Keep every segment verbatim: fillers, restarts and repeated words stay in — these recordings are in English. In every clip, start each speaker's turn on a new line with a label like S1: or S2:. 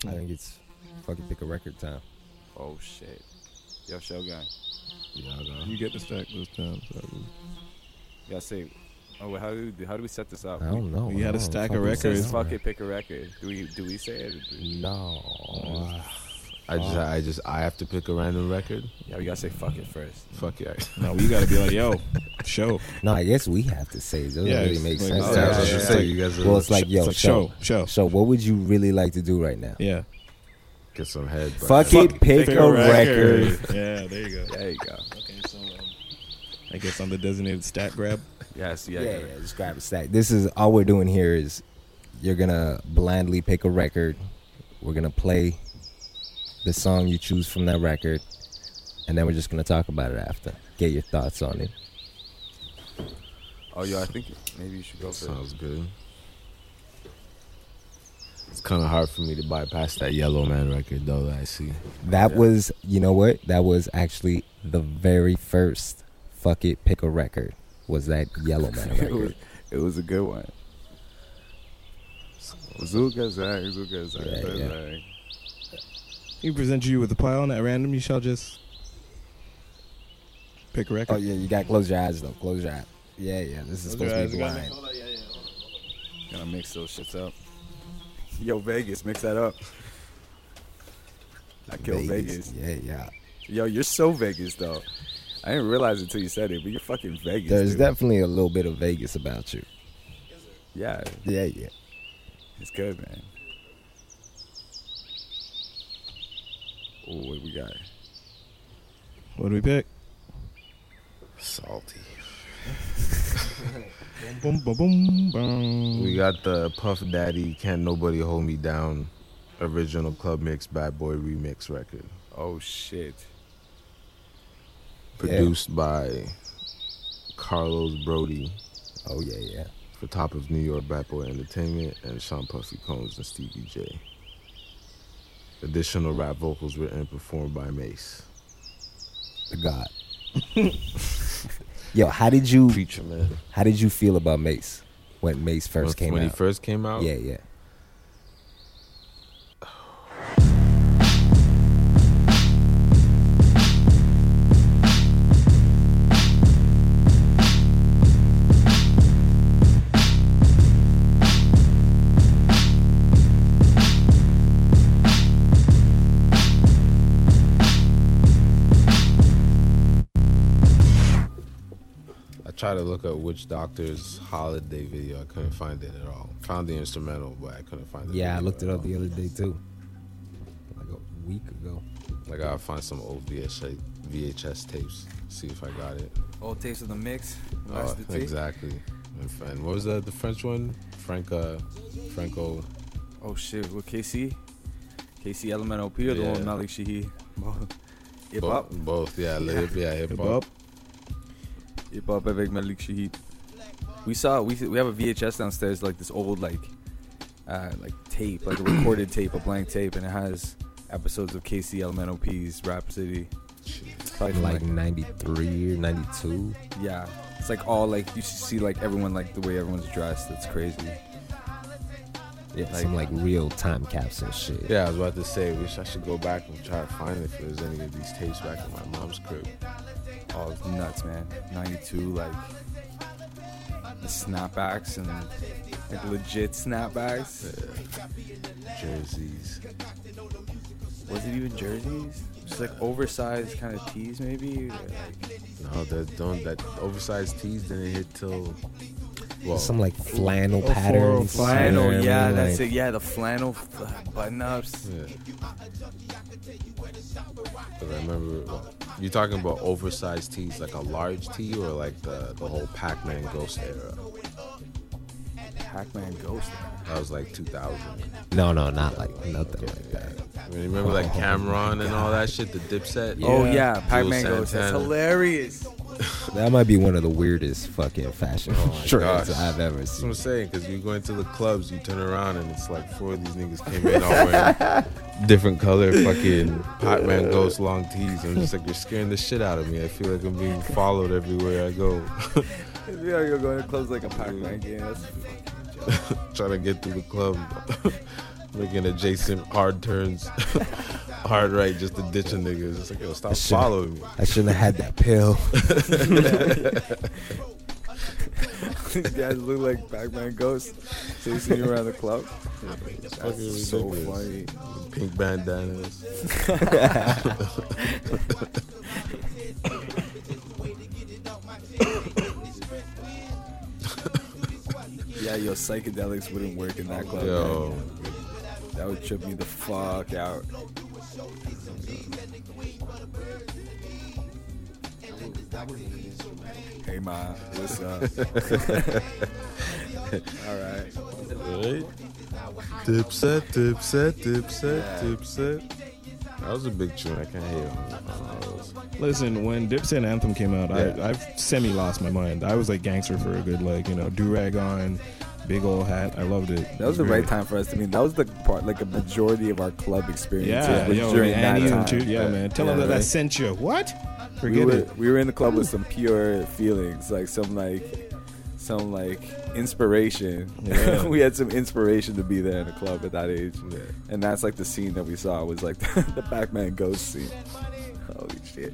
S1: I think it's fucking pick a record time.
S2: Oh shit. Yo, Shogun.
S3: Yeah, I got
S4: You get the stack this time. So.
S2: Y'all say, oh, well, how do we, how do we set this up?
S1: I don't know.
S4: We
S1: I
S4: had a
S1: don't
S4: stack
S1: fucking
S4: of
S2: Who
S4: records.
S2: says
S1: know.
S2: fuck it, pick a record? Do we do we say it?
S1: No.
S3: I just, I just, I have to pick a random record.
S2: Yeah, we gotta say fuck it first.
S3: Fuck yeah.
S4: No, we gotta be like, yo, show.
S1: No, I guess we have to say it. Doesn't
S4: Yeah,
S1: really
S4: it's
S1: make
S4: like-
S1: sense.
S4: Oh,
S1: to
S4: yeah,
S1: us.
S4: yeah,
S1: It's
S4: yeah.
S1: like-
S3: So you guys are
S1: well, it's like, yo,
S4: It's like
S1: show,
S4: show, show.
S1: So what would you really like to do right now?
S4: Yeah.
S3: get some head. but-
S1: Fuck it, pick, a record.
S4: Yeah, there you go.
S2: There you go.
S4: Okay, so um, I guess I'm the designated stat grab.
S2: Yes, yeah,
S1: Yeah,
S2: yeah.
S1: yeah, just grab a stack. This is all we're doing here is you're gonna blindly pick a record. We're gonna play the song you choose from that record, and then we're just gonna talk about it after. Get your thoughts on it.
S2: Oh, yo, I think maybe you should go for
S3: Sounds good. It's kind of hard for me to bypass that Yellow Man record, though, that I see.
S1: That
S2: Yeah.
S1: was, you know what? That was actually the very first fuck it, pick a record. Was that Yellow Man
S2: it. Was,
S1: record?
S2: it was a good one. Zuka Zang, Zuka Zang,
S1: Yeah,
S2: Zuka
S1: yeah.
S2: Zang.
S4: He present you with a pile at random. You shall just pick a record.
S1: Oh yeah, you gotta close your eyes though. Close your eyes. Yeah, yeah. This is
S4: Close
S1: supposed
S4: your
S1: to be
S4: eyes, you got
S1: blind.
S4: it?
S2: Gotta mix those shits up. Yo, Vegas, mix that up. I killed Vegas.
S1: Yeah, yeah.
S2: Yo, you're so Vegas though. I didn't realize it until you said it, but you're fucking Vegas.
S1: There's
S2: dude.
S1: definitely a little bit of Vegas about you.
S2: Yeah,
S1: Yeah, yeah.
S2: it's good, man. Oh, what we got?
S4: What do we pick?
S3: Salty.
S4: Boom, boom, boom, boom.
S3: We got the Puff Daddy Can't Nobody Hold Me Down original Club Mix Bad Boy remix record.
S2: Oh shit.
S3: Produced by Carlos Brody
S1: Oh yeah, yeah.
S3: for Top of New York Bad Boy Entertainment and Sean Puffy Combs and Stevie J. Additional rap vocals written and performed by Mace.
S1: The God. Yo, how did you
S3: Preacher Man.
S1: how did you feel about Mace when Mace first
S3: when,
S1: came
S3: when
S1: out?
S3: he first came out?
S1: Yeah, yeah.
S3: I tried to look up Witch Doctor's holiday video. I couldn't find it at all. Found the instrumental, but I couldn't find it.
S1: Yeah, I looked it up the other day too. Like a week ago.
S3: Like, I'll find some old V H S tapes, see if I got it.
S2: Old tapes of the mix.
S3: Oh, exactly. And, and what was the, the French one? Frank, uh, Franco.
S2: Oh shit, with K C? K C L M N O P or the
S3: Yeah.
S2: one with Malik Shaheed? Hip
S3: Both,
S2: hop?
S3: both, yeah, yeah, yeah hip
S4: Hip
S3: hop.
S4: hop.
S2: Hip hop avec Malik Shaheed. We saw we we have a V H S downstairs, like this old like uh like tape, like a recorded tape, a blank tape, and it has episodes of K C L M N O P's Rhapsody. Probably from,
S1: Like ninety-three or ninety-two.
S2: yeah, it's like all like you should see like everyone like the way everyone's dressed. That's crazy.
S1: Yeah,
S2: Like-
S1: some like real time capsule shit.
S3: Yeah, I was about to say, wish I should go back and try to find if there's any of these tapes back in my mom's crib.
S2: Oh, it's nuts, man. ninety-two, like the snapbacks and like legit snapbacks.
S3: Jerseys.
S2: Was it even jerseys? Just like oversized kind of tees, maybe. Or like,
S3: No, that don't that oversized tees didn't hit till well
S1: Some like flannel
S4: oh four,
S1: patterns.
S4: oh five.
S2: flannel,
S1: you know
S2: yeah,
S1: what I mean?
S2: that's
S1: Like,
S2: it. Yeah, the flannel uh, button-ups.
S3: yeah. Cause I remember well, you talking about oversized tees, like a large tee or like the the whole Pac-Man Ghost era.
S2: Pac-Man Ghost.
S3: That was like two thousand.
S1: No, no, not like nothing like that.
S3: I mean, remember like Cameron and all that shit, the Dipset.
S2: Oh
S4: Yeah.
S2: yeah, Pac-Man
S3: Jules
S2: Ghost. That's
S3: Santana.
S2: hilarious.
S1: That might be one of the weirdest fucking fashion
S3: Oh my
S1: trends
S3: gosh.
S1: I've ever
S3: That's what I'm
S1: seen.
S3: saying, because you go into the clubs, you turn around, and it's like four of these niggas came in all wearing different color fucking Pac-Man Ghost long tees. I'm just like, you're scaring the shit out of me. I feel like I'm being followed everywhere I go.
S2: Yeah, you're going to close like a Pac-Man game. That's fucking joke.
S3: Trying to get through the club. Making adjacent hard turns, hard right, just to ditch a nigga. It's like, yo, stop following me.
S1: I shouldn't have had that pill.
S2: These guys look like Pac-Man ghosts chasing you around the club.
S3: It's
S2: That's
S3: fucking
S2: so
S3: ridiculous.
S2: funny.
S3: Pink bandanas.
S2: Yeah, your psychedelics wouldn't work in that club.
S3: Yo.
S2: Man. That would trip me the fuck out. Hey, ma, what's up? All right.
S3: Right? Dipset, dipset, dipset, dipset. That was a big tune. I can't hate on those.
S4: Listen, when Dipset Anthem came out,
S3: Yeah.
S4: I, I've semi lost my mind. I was like gangster for a good, like, you know, do-rag on, big old hat. I loved it.
S2: That was the right time for us to mean. That was the part, like a majority of our club experience.
S4: Yeah,
S2: was
S4: yo,
S2: during
S4: Annie
S2: that
S4: and
S2: time.
S4: too. Yeah, man. Tell
S2: Yeah,
S4: them that I
S2: right?
S4: sent you. What?
S2: We
S4: Forget
S2: were,
S4: it.
S2: we were in the club with some pure feelings, like some like some like inspiration.
S4: Yeah.
S2: We had some inspiration to be there in the club at that age,
S3: Yeah.
S2: and that's like the scene that we saw was like the Pac-Man ghost scene. Holy shit!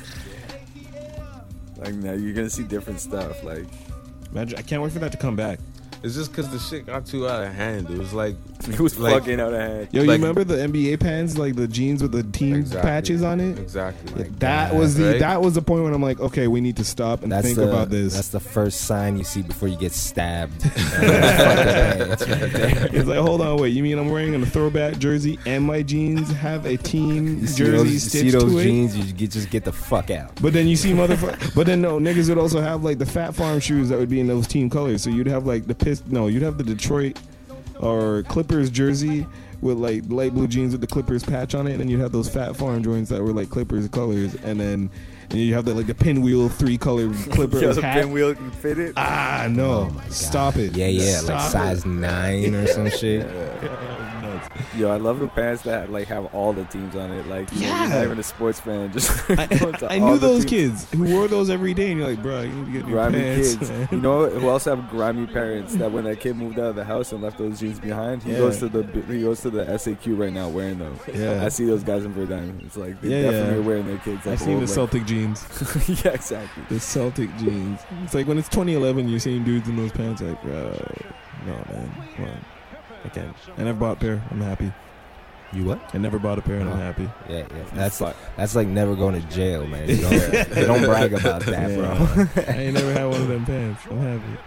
S2: Like now you're gonna see different stuff. Like
S4: Imagine, I can't wait for that to come back.
S3: It's just because the shit got too out of hand. It was like,
S2: it was
S3: Like-
S2: fucking out of hand.
S4: Yo, you
S3: Like-
S4: remember the N B A pants, like the jeans with the team
S3: Exactly.
S4: patches on it?
S3: exactly.
S4: Yeah, that was the
S3: right?
S4: that was the point when I'm like, okay, we need to stop and
S1: That's
S4: think
S1: the,
S4: about this.
S1: That's the first sign you see before you get stabbed. It's right there.
S4: It's like, hold on, wait. You mean I'm wearing a throwback jersey and my jeans have a team
S1: You see
S4: jersey
S1: those, you see
S4: stitched
S1: those
S4: to it?
S1: jeans, you get, just get the fuck out.
S4: But then you see motherfuckers. But then no, niggas would also have like the Fat Farm shoes that would be in those team colors. So you'd have like the piss. No, you'd have the Detroit or Clippers jersey with like light blue jeans with the Clippers patch on it, and then you'd have those Fat Farm joints that were like Clippers colors, and then and you have that like the pinwheel three color Clippers
S2: Yo, the
S4: hat.
S2: pinwheel can fit it.
S4: Ah no!
S1: Oh my God.
S4: Stop it!
S1: Yeah, yeah,
S4: Stop
S1: like
S4: it.
S1: size nine or some shit.
S4: Nuts.
S2: Yo, I love the pants that like have all the teams on it. Like, you know,
S4: Yeah.
S2: you're not even a sports fan. Just
S4: I,
S2: go to
S4: I
S2: all
S4: knew
S2: the
S4: those
S2: teams.
S4: kids who wore those every day, and you're like, bro, you need to get new
S2: Grimy
S4: pants.
S2: kids.
S4: man."
S2: You know who else have grimy parents? That when that kid moved out of the house and left those jeans behind, he
S4: Yeah.
S2: goes to the he goes to the S A Q right now wearing those.
S4: Yeah.
S2: I see those guys in Verdun. It's like they
S4: Yeah,
S2: definitely
S4: yeah.
S2: are wearing their kids. Like
S4: I've seen
S2: old,
S4: the
S2: like-
S4: Celtic jeans.
S2: yeah, exactly.
S4: The Celtic jeans. It's like when it's twenty eleven, you're seeing dudes in those pants. Like, bro, no, man, come on. I can't. I never bought a pair. I'm happy.
S1: You what?
S4: I never bought a pair, and I'm
S1: Oh.
S4: happy.
S1: Yeah, yeah. That's
S2: Fuck.
S1: that's like never going to jail, man. You don't, you don't brag about that,
S4: Yeah.
S1: bro.
S4: I ain't never had one of them pants. I'm happy.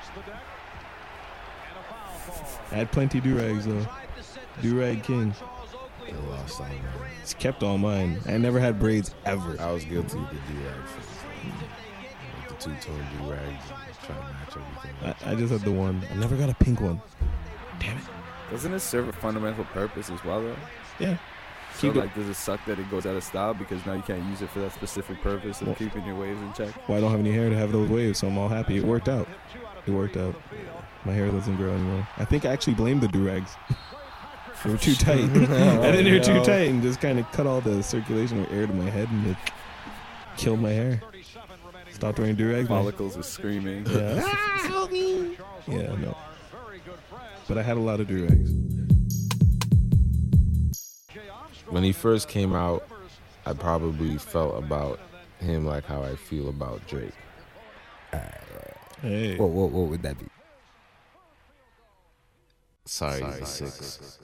S4: I had plenty do-rags, though. Do-rag king.
S3: I lost on that.
S4: It's kept all mine. I never had braids ever.
S3: I was guilty of the do-rag thing. Like the two-tone do-rags, trying to match everything.
S4: I, I just had the one. I never got a pink one. Damn it.
S2: Doesn't it serve a fundamental purpose as well, though?
S4: Yeah.
S2: So,
S4: Keep it-
S2: like, does it suck that it goes out of style because now you can't use it for that specific purpose of
S4: Well-
S2: keeping your waves in check?
S4: Well, I don't have any hair to have those waves, so I'm all happy. It worked out. It worked out. My hair doesn't grow anymore. I think I actually blamed the do-rags. They were too tight. I think they were too
S2: no.
S4: tight and just kind of cut all the circulation of air to my head and it killed my hair. Stopped wearing do-rags. man.
S2: Follicles were screaming.
S4: Yeah. Yeah, no. But I had a lot of do-rags.
S3: When he first came out, I probably felt about him like how I feel about Drake.
S4: Hey.
S1: What, what, what would that be?
S3: Sorry, six.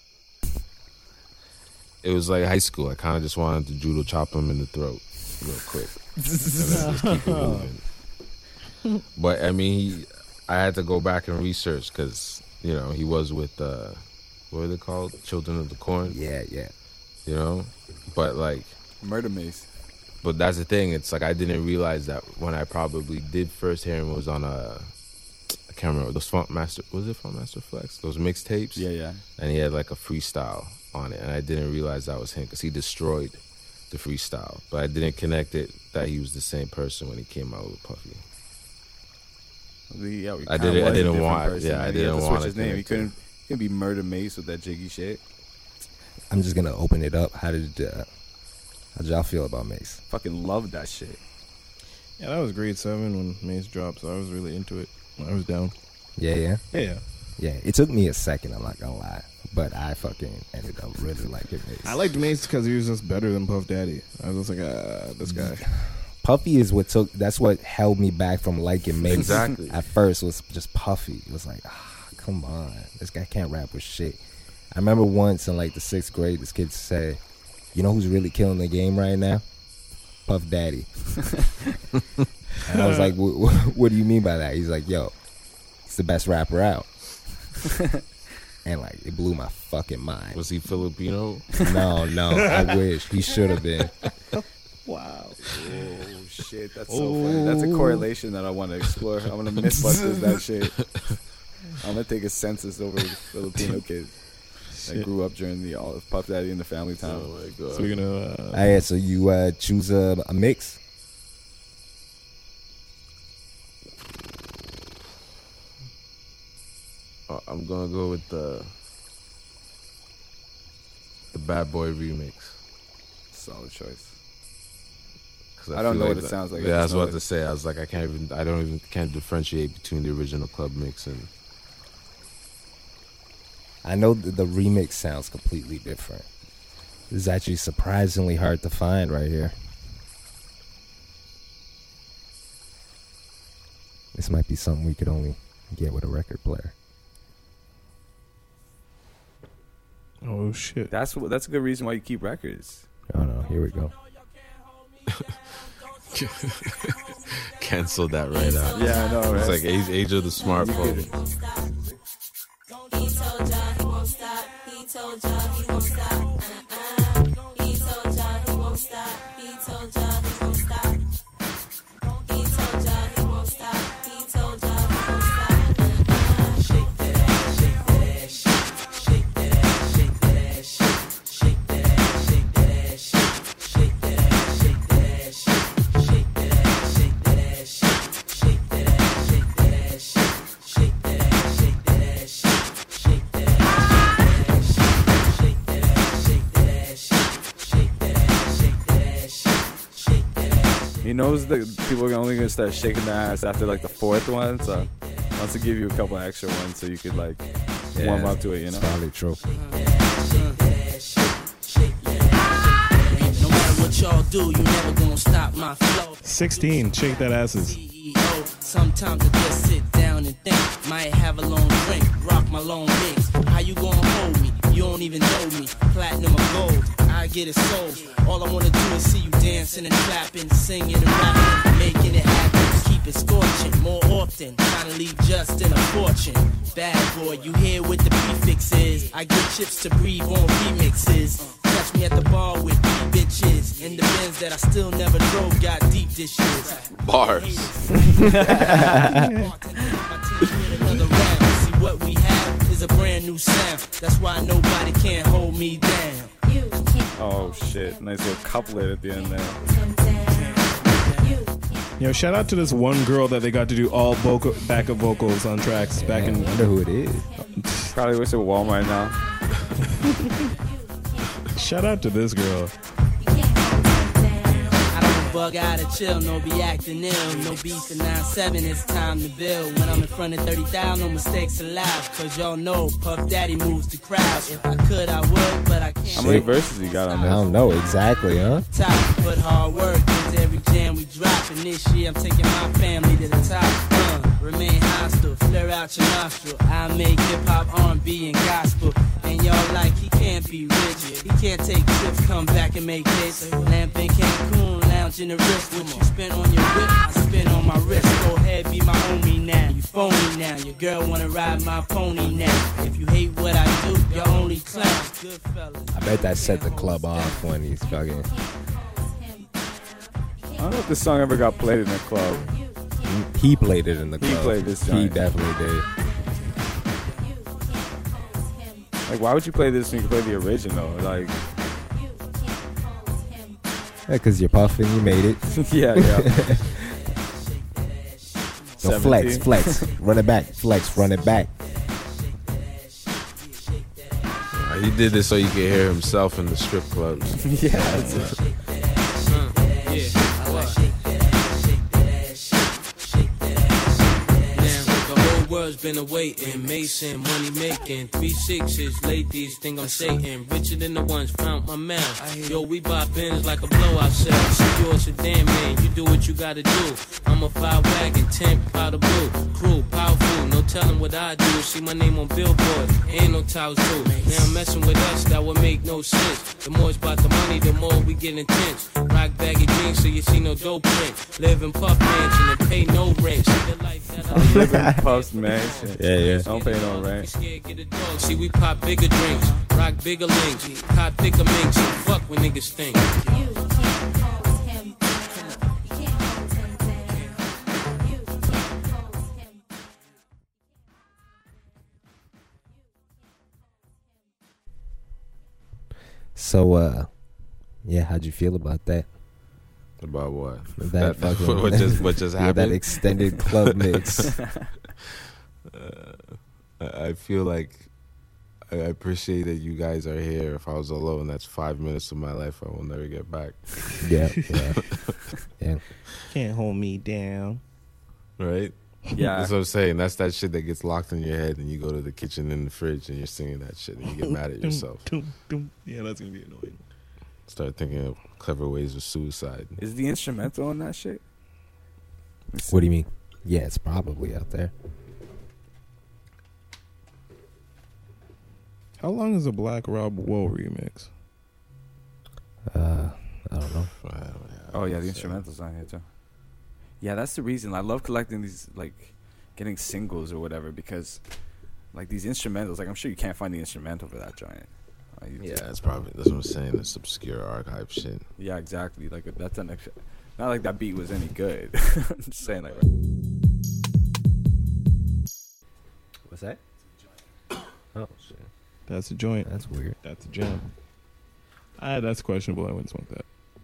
S3: It was like high school. I kind of just wanted to judo chop him in the throat real quick. And then just keep it moving. But I mean, he, I had to go back and research because, you know, he was with, uh, what are they called? Children of the Corn,
S1: Yeah, yeah.
S3: you know? But like,
S2: Murder Mace.
S3: but that's the thing. It's like I didn't realize that when I probably did first hear him was on a, I can't remember, those Funk Master, was it Funk Master Flex? Those mixtapes?
S2: Yeah, yeah.
S3: And he had like a freestyle on it, and I didn't realize that was him because he destroyed the freestyle, but I didn't connect it that he was the same person when he came out with Puffy.
S2: The- yeah, we
S3: I
S2: kinda
S3: didn't- I
S2: was a
S3: didn't
S2: different
S3: want-
S2: person,
S3: yeah,
S2: man.
S3: I
S2: He
S3: didn't
S2: had to
S3: want
S2: switch his
S3: to
S2: name. He
S3: connect
S2: couldn't, he couldn't be Murder Mace with that jiggy shit.
S1: I'm just gonna open it up. How did uh, how'd y'all feel about Mace?
S2: Fucking love that shit.
S4: Yeah, that was grade seven when Mace dropped, so I was really into it. I was down.
S1: Yeah, yeah,
S4: Yeah, yeah.
S1: yeah. It took me a second. I'm not gonna lie. but I fucking ended up really liking Mace.
S4: I liked Mace because he was just better than Puff Daddy. I was just like, ah, this guy.
S1: Puffy is what took. That's what held me back from liking Mace.
S3: Exactly.
S1: At first, was just Puffy. It was like, ah, come on, this guy can't rap with shit. I remember once in like the sixth grade, this kid said, "You know who's really killing the game right now? Puff Daddy." And I was like, "What do you mean by that?" He's like, "Yo, he's the best rapper out." And like, it blew my fucking mind.
S3: Was he Filipino?
S1: No, no, I wish he should have been.
S4: Wow.
S2: Oh shit, that's so funny. That's a correlation that I want to explore. I want to Mythbusters that shit. I'm gonna take a census over Filipino kids that
S4: Shit.
S2: grew up during the all Puff Daddy and the Family Time.
S3: Oh my god.
S4: So we're gonna. Uh,
S1: All right, so you uh, choose a, a mix.
S3: Uh, I'm gonna go with the the Bad Boy remix.
S2: Solid choice.
S3: 'Cause
S2: I don't
S3: feel
S2: know
S3: like
S2: what it
S3: that-
S2: sounds like. I
S3: Yeah, I
S2: just
S3: was
S2: know
S3: about
S2: it.
S3: to say. I was like, I can't even. I don't even can't differentiate between the original club mix and.
S1: I know that the remix sounds completely different. This is actually surprisingly hard to find right here. This might be something we could only get with a record player.
S4: oh shit.
S2: That's what. That's a good reason why you keep records.
S1: Oh no, here we go.
S3: Cancel that right out.
S2: Yeah, I know.
S3: It's
S2: Right?
S3: like age, age of the smartphone.
S5: He told ya he won't stop. He told ya he won't stop. Uh-uh. He told ya he won't stop. He told ya he won't stop. He told ya he won't stop. He told ya he won't stop. Uh-uh. Shake that ass, shake that ass, shake that ass, shake that ass, shake that ass, shake that ass, shake that ass, shake that ass, shake that ass, shake that ass, shake that ass, shake that ass, shake that ass, shake that ass, shake that ass.
S2: He knows that people are only gonna start shaking their ass after like the fourth one, so he wants to give you a couple extra ones so you could like warm
S1: Yeah,
S2: up to it, you
S1: It's
S2: know.
S1: probably true.
S6: No matter what y'all do, you never gonna stop my flow.
S4: sixteen. Shake that asses.
S6: C E O, sometimes I just sit down and think. Might have a long drink, rock my long mix. How you gonna hold me? You don't even know me. Platinum or gold, I get it sold. All I wanna do is see you dancing and clapping, singing and rapping, making it happen. Keep it scorching more often. Trying to leave just in a fortune. Bad boy, you hear what the prefix is. I get chips to breathe on remixes. Catch me at the bar with three bitches. In the Benz that I still never drove, got deep dishes.
S3: Bars.
S6: Another round. See what we have is a brand new sound. That's why nobody can hold me down.
S5: You can't
S2: Oh shit, nice little couplet at the end there.
S5: come down. You
S4: Yo, shout out to this one girl that they got to do all vocal backup vocals on tracks back
S1: Man, I
S4: in.
S1: wonder who it is.
S2: Probably works at Walmart now.
S4: Shout out to this girl.
S5: can't come down.
S6: I don't bug out of chill, no be acting ill. No beef in nine seven, it's time to build. When I'm in front of thirty thousand, no mistakes allowed. Cause y'all know Puff Daddy moves the crowd. If I could, I would, but I can't.
S2: How many verses you got on
S1: I
S2: this?
S1: don't know exactly, huh?
S6: Top, put hard work into every jam we drop. And this year I'm taking my family to the top. Uh, remain hostile, flare out your nostril. I make hip hop, R and B, and gospel. And y'all like he can't be rich. He can't take trips, come back and make hits. Lamp in Cancun, lounge in the wrist. What you spend on your whip, I spend on my wrist. Go ahead, be my homie now. You phony now. Your girl wanna ride my pony now. If you hate what I do, you're only clown. Good fellas.
S1: I bet that set the club off when he's fucking.
S2: I don't know if this song ever got played in a club.
S1: He played it in the
S2: He
S1: club.
S2: played this
S1: He
S2: joint.
S1: definitely did.
S2: Like, why would you play this when you could play the original? Like,
S1: Yeah, because you're puffing, you made it.
S2: yeah, yeah.
S1: No, flex,
S2: seventeen.
S1: flex. Run it back. Flex, run it back.
S3: Uh, He did this so you could hear himself in the strip clubs.
S2: Yeah, that's it.
S6: Now, the whole world been awaiting. Mason, money making. Three sixes, ladies think I'm Satan. Richer than the ones found my mouth. Yo, we buy bins like a blowout sale. See you a sedan man, you do what you gotta do. I'm a five wagon, ten powder blue. Crew, powerful, no telling what I do. See my name on Billboard, ain't no towels too. Now I'm messing with us, that would make no sense. The more it's about the money, the more we get intense. Rock baggy jeans so you see no dope print. Live in Puff Mansion and pay no rent. See the life that I live.
S2: Living Puff's mansion.
S1: Yeah, yeah.
S2: Don't pay no rent.
S6: Scared, get a dog. See, we pop bigger drinks, rock bigger links, cop thicker minks. Fuck when niggas think.
S5: You can't hold him down. You can't hold him down. You can't hold him.
S1: So, uh, yeah, how'd you feel about that?
S3: About what?
S1: That, fucking
S3: what just what just
S1: yeah,
S3: happened?
S1: that extended club mix.
S3: uh, I I feel like I I appreciate that you guys are here. If I was alone, that's five minutes of my life I will never get back.
S1: Yeah, yeah, yeah.
S4: Can't hold me down.
S3: Right?
S2: Yeah.
S3: That's what I'm saying. That's that shit that gets locked in your head, and you go to the kitchen and the fridge, and you're singing that shit, and you get mad at yourself.
S4: Dum, dum. Yeah, that's gonna be annoying.
S3: Start thinking of clever ways of suicide.
S2: Is the instrumental on that shit?
S1: What do you mean? Yeah, it's probably out there.
S4: How long is a Black Rob Woe remix?
S1: Uh, I don't know.
S2: Oh yeah, the instrumental's on here too. Yeah, that's the reason I love collecting these, like getting singles or whatever, because like these instrumentals, like I'm sure you can't find the instrumental for that joint. Like, you
S3: Yeah,
S2: just-
S3: that's probably that's what I'm saying. It's obscure archive shit.
S2: yeah, exactly. Like that's an ex- not like that beat was any good. I'm just saying like.
S1: What's that? Oh shit,
S4: That's a joint.
S1: that's weird.
S4: That's a jam. Ah, that's questionable. I wouldn't smoke that.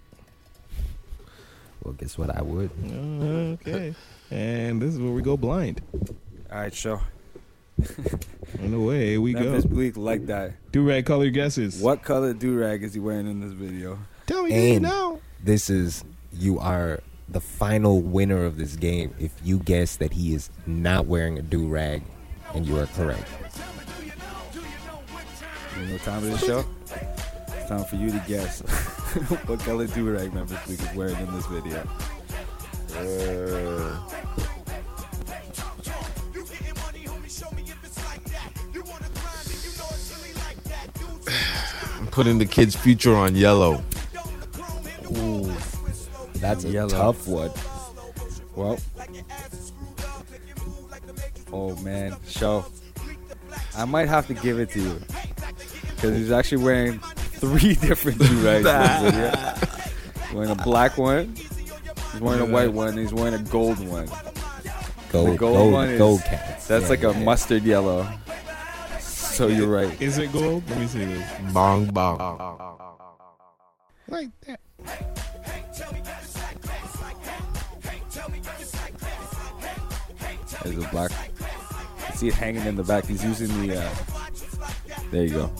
S1: Well, guess what? I would.
S4: Uh, okay. And this is where we go blind.
S2: All right, show.
S4: On the way we
S2: Memphis
S4: go.
S2: Bleak like that.
S4: Do-rag color guesses.
S2: What color do-rag is he wearing in this video?
S4: Tell me
S1: And-
S4: now.
S1: This is you are the final winner of this game if you guess that he is not wearing a do rag, and you are correct.
S2: You know time of the show? It's time for you to guess what color do-rag Memphis Bleak is wearing in this video.
S3: Uh, I'm putting the kid's future on yellow.
S1: Ooh, that's a
S2: Yellow.
S1: tough one.
S2: Well, oh man, show. I might have to give it to you because he's actually wearing three different do-rags in this video. He's wearing a black one, he's wearing a white one, and he's wearing a gold one.
S1: Gold,
S2: The gold
S1: gold,
S2: one is-
S1: gold cats.
S2: That's
S1: Yeah,
S2: like a
S1: yeah.
S2: mustard yellow. So you're right.
S4: Is it gold? Let me see this.
S3: Bong bong.
S4: Like that.
S2: There's a black. You see it hanging in the back. He's using the. Uh, there you go.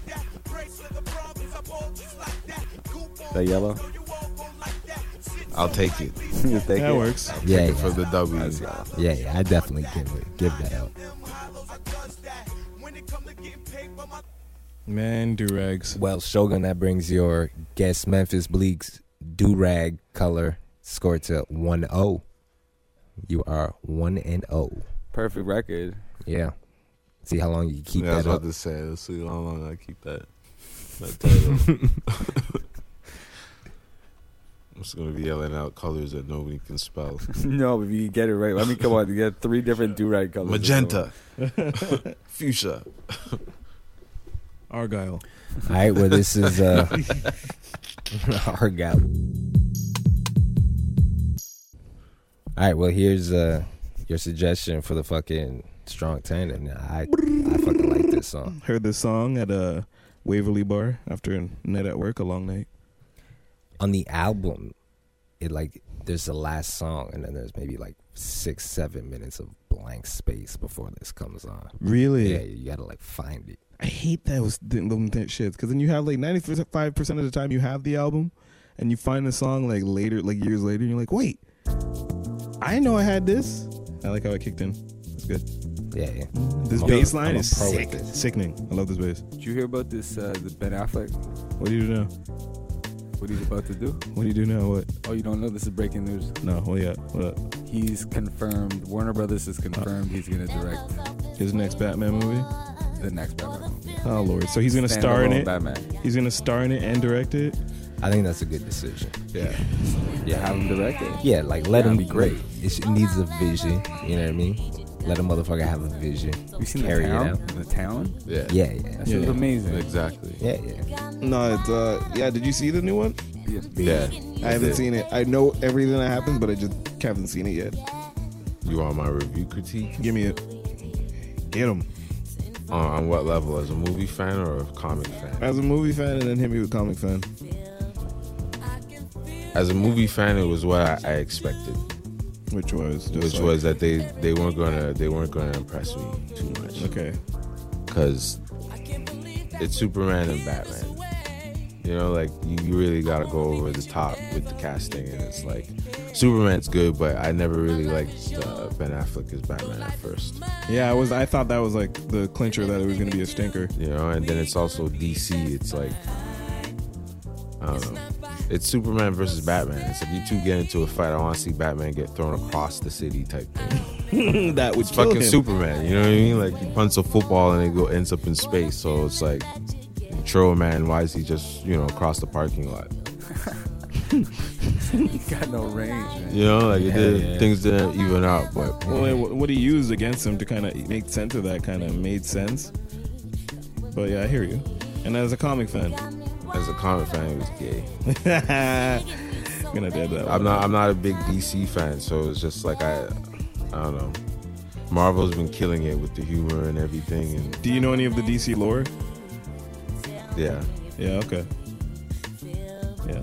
S2: That yellow.
S3: I'll take it.
S2: You take
S4: That
S2: it?
S4: works.
S1: Yeah,
S3: Take it
S1: yeah.
S3: for the W.
S2: That's yellow.
S1: Yeah, yeah, I definitely give it, give that up.
S4: Man, do-rags.
S1: Well, Shogun, that brings your guess Memphis Bleak's do rag color score to one oh. You are one and oh.
S2: Perfect record.
S1: Yeah. See how long you keep
S3: yeah, I was
S1: that
S3: about
S1: up.
S3: to say. Let's see how long I keep that. that title. I'm just gonna be yelling out colors that nobody can spell.
S2: No, if you get it right. I mean, come on. You get three different do-rag colors.
S3: Magenta, fuchsia.
S4: Argyle.
S1: All right, well, this is uh, Argyle. All right, well, here's uh, your suggestion for the fucking Strong ten, and I, I fucking like this song.
S4: Heard this song at a Waverly bar after a night at work, a long night.
S1: On the album, it like there's the last song, and then there's maybe like six, seven minutes of blank space before this comes on.
S4: Really?
S1: Yeah, you gotta like find it.
S4: I hate those th- them th- shits because then you have like ninety-five percent of the time you have the album and you find the song like later, like years later, and you're like, wait, I didn't know I had this. I like how it kicked in. It's good.
S1: Yeah, yeah.
S4: This
S1: I'm-
S4: bass line
S1: I'm a
S4: is
S1: pro with
S4: sick,
S1: this.
S4: sickening. I love this bass.
S2: Did you hear about this? Uh, the Ben Affleck.
S4: What do you do now?
S2: What he's about to do?
S4: What do you do now? What?
S2: Oh, you don't know? This is breaking news.
S4: No. What? Yeah. What? Up?
S2: He's confirmed. Warner Brothers has confirmed he's gonna direct
S4: His next Batman movie.
S2: the next Batman movie.
S4: Oh Lord! So he's gonna star in
S2: Standalone
S4: it.
S2: Batman.
S4: He's gonna star in it and direct it.
S1: I think that's a good decision.
S2: Yeah. Yeah. Have him direct it.
S1: Yeah, like let
S2: That'd
S1: him
S2: be great.
S1: It sh- needs a vision. You know what I mean? Let a motherfucker have a vision.
S2: You seen
S1: Carry
S2: the
S1: it
S2: town?
S1: out.
S2: The town?
S3: Yeah.
S1: Yeah, yeah,
S2: That shit
S4: Yeah.
S2: was amazing.
S3: Exactly.
S1: yeah, yeah.
S4: No, it's uh, yeah. Did you see the new one?
S2: Yeah.
S3: Yeah.
S4: I haven't
S3: did.
S4: seen it. I know everything that happens, but I just haven't seen it yet.
S3: You want my review critique?
S4: Give me it. Get him.
S3: On, on what level? As a movie fan or a comic fan?
S4: As a movie fan, and then hit me with comic fan.
S3: As a movie fan, it was what I, I expected,
S4: Which was just
S3: which
S4: like-
S3: was that they, they weren't gonna they weren't gonna impress me too much
S4: okay.
S3: because it's Superman and Batman. You know, like you, you really gotta go over the top with the casting, and it's like Superman's good, but I never really liked uh, Ben Affleck as Batman at first.
S4: Yeah, I was. I thought that was like the clincher that it was going to be a stinker.
S3: You know, and then it's also D C. It's like I don't know. It's Superman versus Batman. It's like you two get into a fight. I want to see Batman get thrown across the city type thing.
S4: That would
S3: It's
S4: kill
S3: fucking
S4: him.
S3: Superman. You know what I mean? Like he punts a football and it go ends up in space. So it's like, True man, why is he just you know across the parking lot?
S2: He got no range, man.
S3: You know, like it
S1: Yeah,
S3: did,
S1: yeah.
S3: things didn't even out. But
S4: Well, what- what he used against him to kind of make sense of that kind of made sense. But yeah, I hear you. And as a comic fan,
S3: as a comic fan, it was gay.
S4: gonna dead that.
S3: I'm
S4: one.
S3: not. I'm not a big D C fan, so it's just like I, I don't know. Marvel's been killing it with the humor and everything, and
S4: Do you know any of the D C lore?
S3: yeah.
S4: Yeah. Okay. Yeah.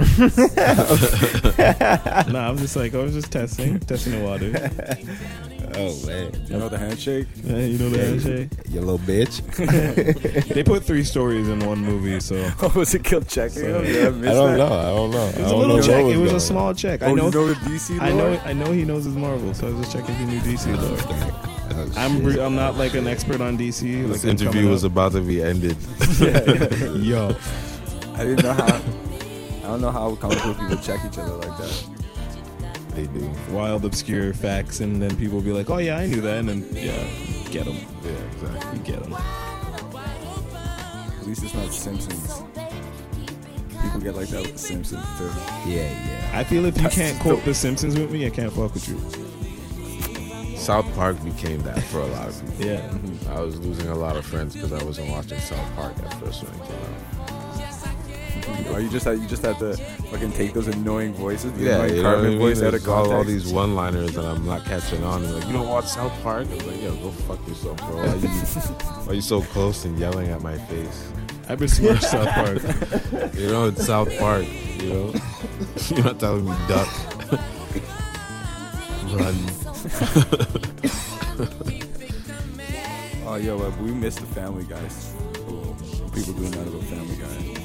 S4: Nah, I'm just like I was just testing, testing the water.
S1: Oh man,
S2: You know the handshake?
S4: Yeah, you know the handshake.
S1: you little bitch.
S4: They put three stories in one movie, so it
S2: Oh, was it Kill Check?
S4: So-
S2: yeah, I missed
S1: I don't
S2: that.
S1: know. I don't know. I
S4: was a
S1: don't
S4: little
S1: know
S4: check.
S1: what
S4: It was a
S1: going
S4: small check.
S2: Oh,
S4: I know.
S2: you know the D C
S4: I
S2: lore?
S4: know. I know he knows his Marvel, so I was just checking if he knew D C lore.
S1: on. Oh,
S4: I'm.
S1: shit.
S4: Re- I'm not like an expert on D C.
S3: This
S4: Like, I'm
S3: interview
S4: coming
S3: was
S4: up.
S3: about to be ended.
S4: Yo.
S2: I didn't know how. I don't know how comic book people check each other like that.
S3: They do.
S4: Wild, obscure facts, and then people be like, "Oh yeah, I knew that," and then yeah, get them.
S3: Yeah, exactly.
S4: You get them.
S2: At least it's not Simpsons. People get like that with the Simpsons too.
S1: Yeah, yeah.
S4: I feel if you
S2: That's
S4: can't quote
S2: dope.
S4: The Simpsons with me, I can't fuck with you.
S3: South Park became that for a lot of people.
S4: Yeah.
S3: I was losing a lot of friends because I wasn't watching South Park at first when it came out.
S2: Oh, you just had you just had to fucking take those annoying voices, the
S3: Yeah,
S2: annoying
S3: you know what I
S2: Cartman
S3: mean?
S2: voice out of
S3: There's all,
S2: context.
S3: all these one-liners and I'm not catching on. And like, you don't watch South Park? I was like, yo, go fuck yourself, bro. Why are you, why are you so close and yelling at my face?
S4: I've been smashed South Park.
S3: You know, it's South Park. You know, you're not telling me duck, run.
S2: Oh, yo, uh, we missed the Family Guys. People doing that about Family Guy.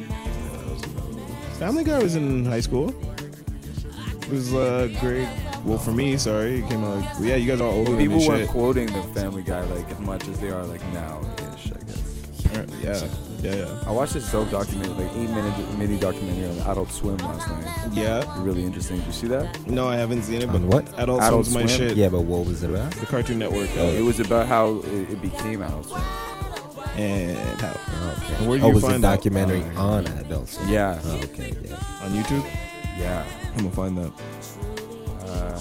S4: Family Guy was in high school. It was uh, grade. Well, for me, sorry, it came out. Like, yeah, you guys are older
S2: But
S4: than
S2: people
S4: me.
S2: weren't
S4: Shit.
S2: quoting the Family Guy like as much as they are like now-ish, I guess.
S4: Yeah, yeah, yeah.
S2: I watched this dope documentary, like eight minute mini documentary on Adult Swim last night.
S4: Yeah.
S2: Really interesting. Did you see that?
S4: No, I haven't seen it. But
S1: On what?
S4: Adult,
S2: Adult
S4: Swim's my
S2: Swim?
S4: shit.
S1: Yeah, but what was it about?
S4: The Cartoon Network.
S2: Uh, it was about how it, it became Adult Swim.
S4: And how
S1: Oh, okay.
S4: And where do
S1: oh,
S4: you
S1: was a
S4: find that?
S1: documentary on adults?
S2: Yeah,
S1: Oh, okay, yeah.
S4: on YouTube.
S2: yeah.
S4: I'm gonna find that.
S2: Uh,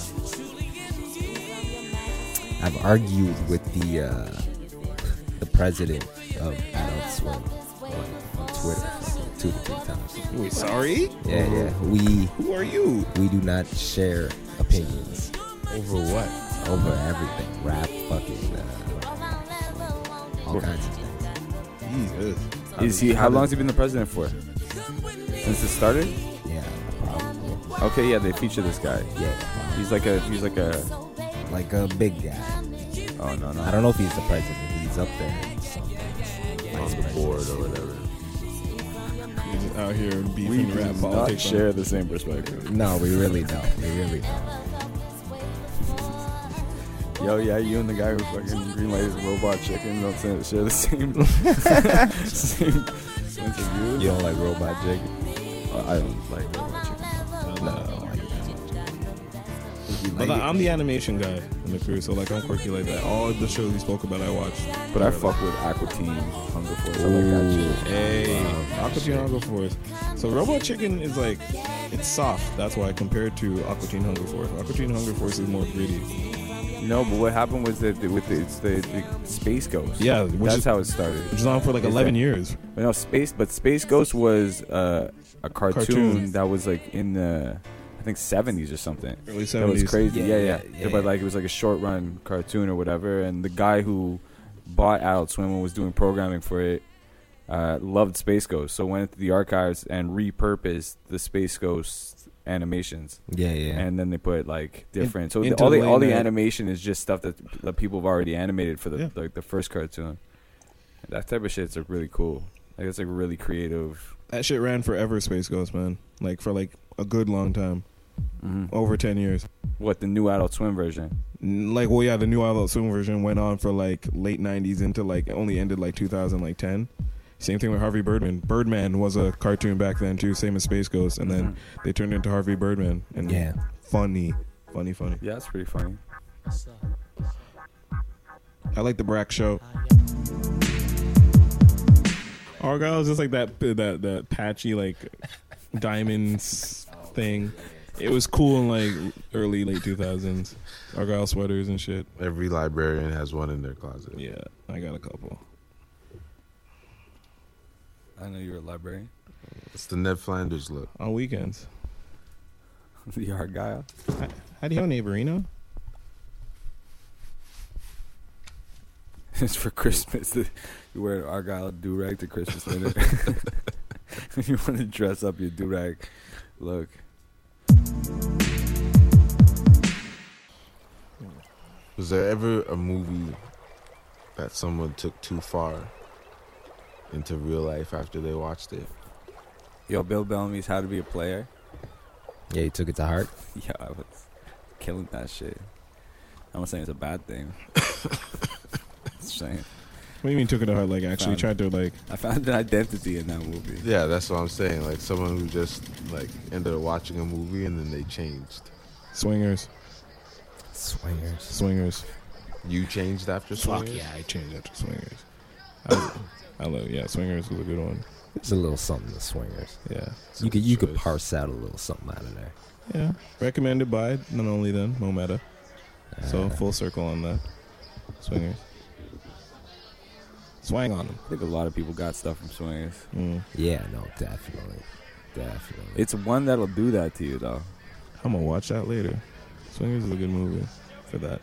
S1: I've argued with the uh, the president of Adult Swim on, on Twitter like, two to three times.
S4: Wait, sorry.
S1: Yeah, yeah. We
S4: Who are you?
S1: we do not share opinions
S3: Over what?
S1: over everything. Rap, fucking, uh, all kinds of things.
S4: Jesus.
S2: is he? How long has he been the president for? Since it started?
S1: Yeah, probably.
S2: Okay, yeah, they feature this guy.
S1: Yeah, probably.
S2: He's like a, he's like a.
S1: Like a big guy.
S2: Oh no, no.
S1: I don't know if he's the president. He's up there. So,
S3: On the board or whatever.
S4: You're just out here
S2: We
S4: beefing
S2: do
S4: rap
S2: not
S4: politics.
S2: share the same perspective.
S1: No, we really don't. We really don't.
S2: Yo, yeah, you and the guy who fucking green light is robot chicken. You know what I'm saying? Share the same, same sense of view.
S1: You don't like robot chicken?
S2: Uh, I don't like robot chicken.
S1: No, I don't like that.
S2: You
S4: But
S2: like
S4: like,
S2: it?
S4: I'm the animation guy in the crew, so like I'm quirky like that. All the shows we spoke about, I watched.
S2: But I fuck with Aqua Teen, Hunger Force. I like that shit.
S4: Hey, Aqua Teen Hunger Force. So Robot Chicken is like, it's soft. That's why compared to Aqua Teen Hunger Force. Aqua Teen Hunger Force is more gritty.
S2: No, but what happened was that the- with the, it's the, the Space Ghost.
S4: Yeah, which
S2: That's
S4: is,
S2: how it started.
S4: which is on for like
S2: Is
S4: eleven
S2: that-
S4: years.
S2: But no, Space, but Space Ghost was uh, a cartoon,
S4: Cartoon.
S2: that was like in the, I think seventies or something.
S4: Early
S2: That was
S4: seventies.
S2: crazy.
S1: Yeah,
S2: Yeah, yeah.
S1: yeah, yeah,
S2: but
S1: yeah.
S2: like it was like a short run cartoon or whatever, and the guy who bought Adult Swim and was doing programming for it uh, loved Space Ghost, so went to the archives and repurposed the Space Ghost animations,
S1: Yeah, yeah.
S2: and then they put like different. so the,
S4: into
S2: all the
S4: late
S2: all the
S4: night.
S2: animation is just stuff that, that people have already animated for the
S4: Yeah.
S2: like the first cartoon. That type of shit's like really cool. Like it's like really creative.
S4: That shit ran forever, Space Ghost, man. Like for like a good long time.
S2: Mm-hmm.
S4: Over ten years.
S2: What the new Adult Swim version?
S4: N- Like, well, yeah, the new Adult Swim version went on for like late nineties into like, only ended like two thousand ten. Same thing with Harvey Birdman. Birdman was a cartoon back then too, same as Space Ghost. And then
S2: Mhm.
S4: they turned into Harvey Birdman. And
S1: Yeah.
S4: funny. Funny, funny.
S2: Yeah, it's pretty funny.
S4: I like the Brack Show. Argyle is just like that that that patchy like diamonds thing. It was cool in like early late two thousands. Argyle sweaters and shit.
S3: Every librarian has one in their closet.
S4: Yeah, I got a couple.
S2: I know you're a librarian.
S3: It's the Ned Flanders look.
S4: On weekends.
S2: The Argyle.
S4: How do you know Neighborino?
S2: It's for Christmas. You wear an Argyle do-rag to Christmas dinner. You want to dress up your do-rag look.
S3: Was there ever a movie that someone took too far into real life after they watched it?
S2: Yo, Bill Bellamy's How to Be a Player.
S1: Yeah, you took it to heart.
S2: Yeah, I was killing that shit. I'm not saying it's a bad thing. Just saying.
S4: What do you mean took it to heart? Like actually
S2: Found-
S4: tried to like
S2: I found an identity in that movie.
S3: Yeah, that's what I'm saying. Like someone who just like ended up watching a movie and then they changed.
S4: swingers,
S1: Swingers.
S4: swingers.
S3: You changed after
S4: Fuck
S3: Swingers?
S4: yeah, I changed after swingers. I, I love yeah, swingers was a good one.
S1: There's a little something to swingers.
S4: Yeah,
S1: You could you could
S3: choice.
S1: parse out a little something out of there.
S4: yeah. Recommended by none only then Mometa. So
S1: Uh,
S4: full circle on that. Swingers. Swang on them.
S2: I think a lot of people got stuff from Swingers.
S4: Mm.
S1: yeah, no, definitely, definitely.
S2: It's one that'll do that to you, though.
S4: I'm gonna watch that later. Swingers is a good movie for that.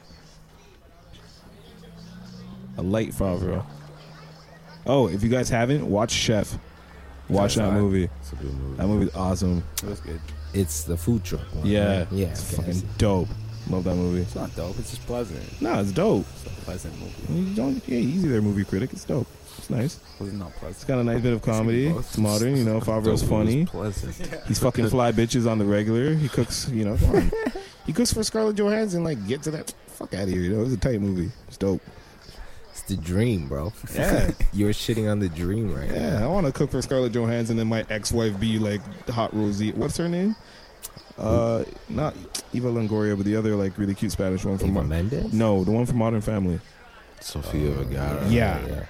S4: A light Favreau. Oh, if you guys haven't, watch Chef. Watch
S2: Yeah,
S4: that
S2: I-
S4: movie.
S3: It's a good movie.
S4: That movie's awesome.
S2: It was good.
S1: It's the food truck one.
S4: Yeah,
S1: right? yeah,
S4: it's
S1: okay, I
S4: fucking
S1: see.
S4: dope. Love that movie.
S2: It's not dope. It's just pleasant.
S4: Nah, it's dope.
S2: It's a pleasant movie.
S4: You don't, yeah, easy there, movie critic. It's dope. It's nice.
S2: Was it not
S4: It's
S2: pleasant?
S4: got a nice bit of comedy.
S2: both.
S4: It's modern, you know. Favreau's
S3: Dope, it was
S4: funny.
S3: pleasant.
S4: He's fucking fly bitches on the regular. He cooks, you know. Come on. He cooks for Scarlett Johansson. Like, get to that. Fuck out of here. You know, it's a tight movie. It's dope.
S1: It's the dream, bro.
S4: Yeah.
S1: You're shitting on the dream right
S4: Yeah, I want to cook for Scarlett Johansson and my ex-wife be like hot Rosie. What's her name? Uh, not Eva Longoria, but the other like really cute Spanish one
S1: now.
S4: from
S1: Eva
S4: Mo-
S1: Mendes?
S4: no, the one from Modern Family.
S3: Sofia Vergara.
S4: Yeah.
S1: yeah.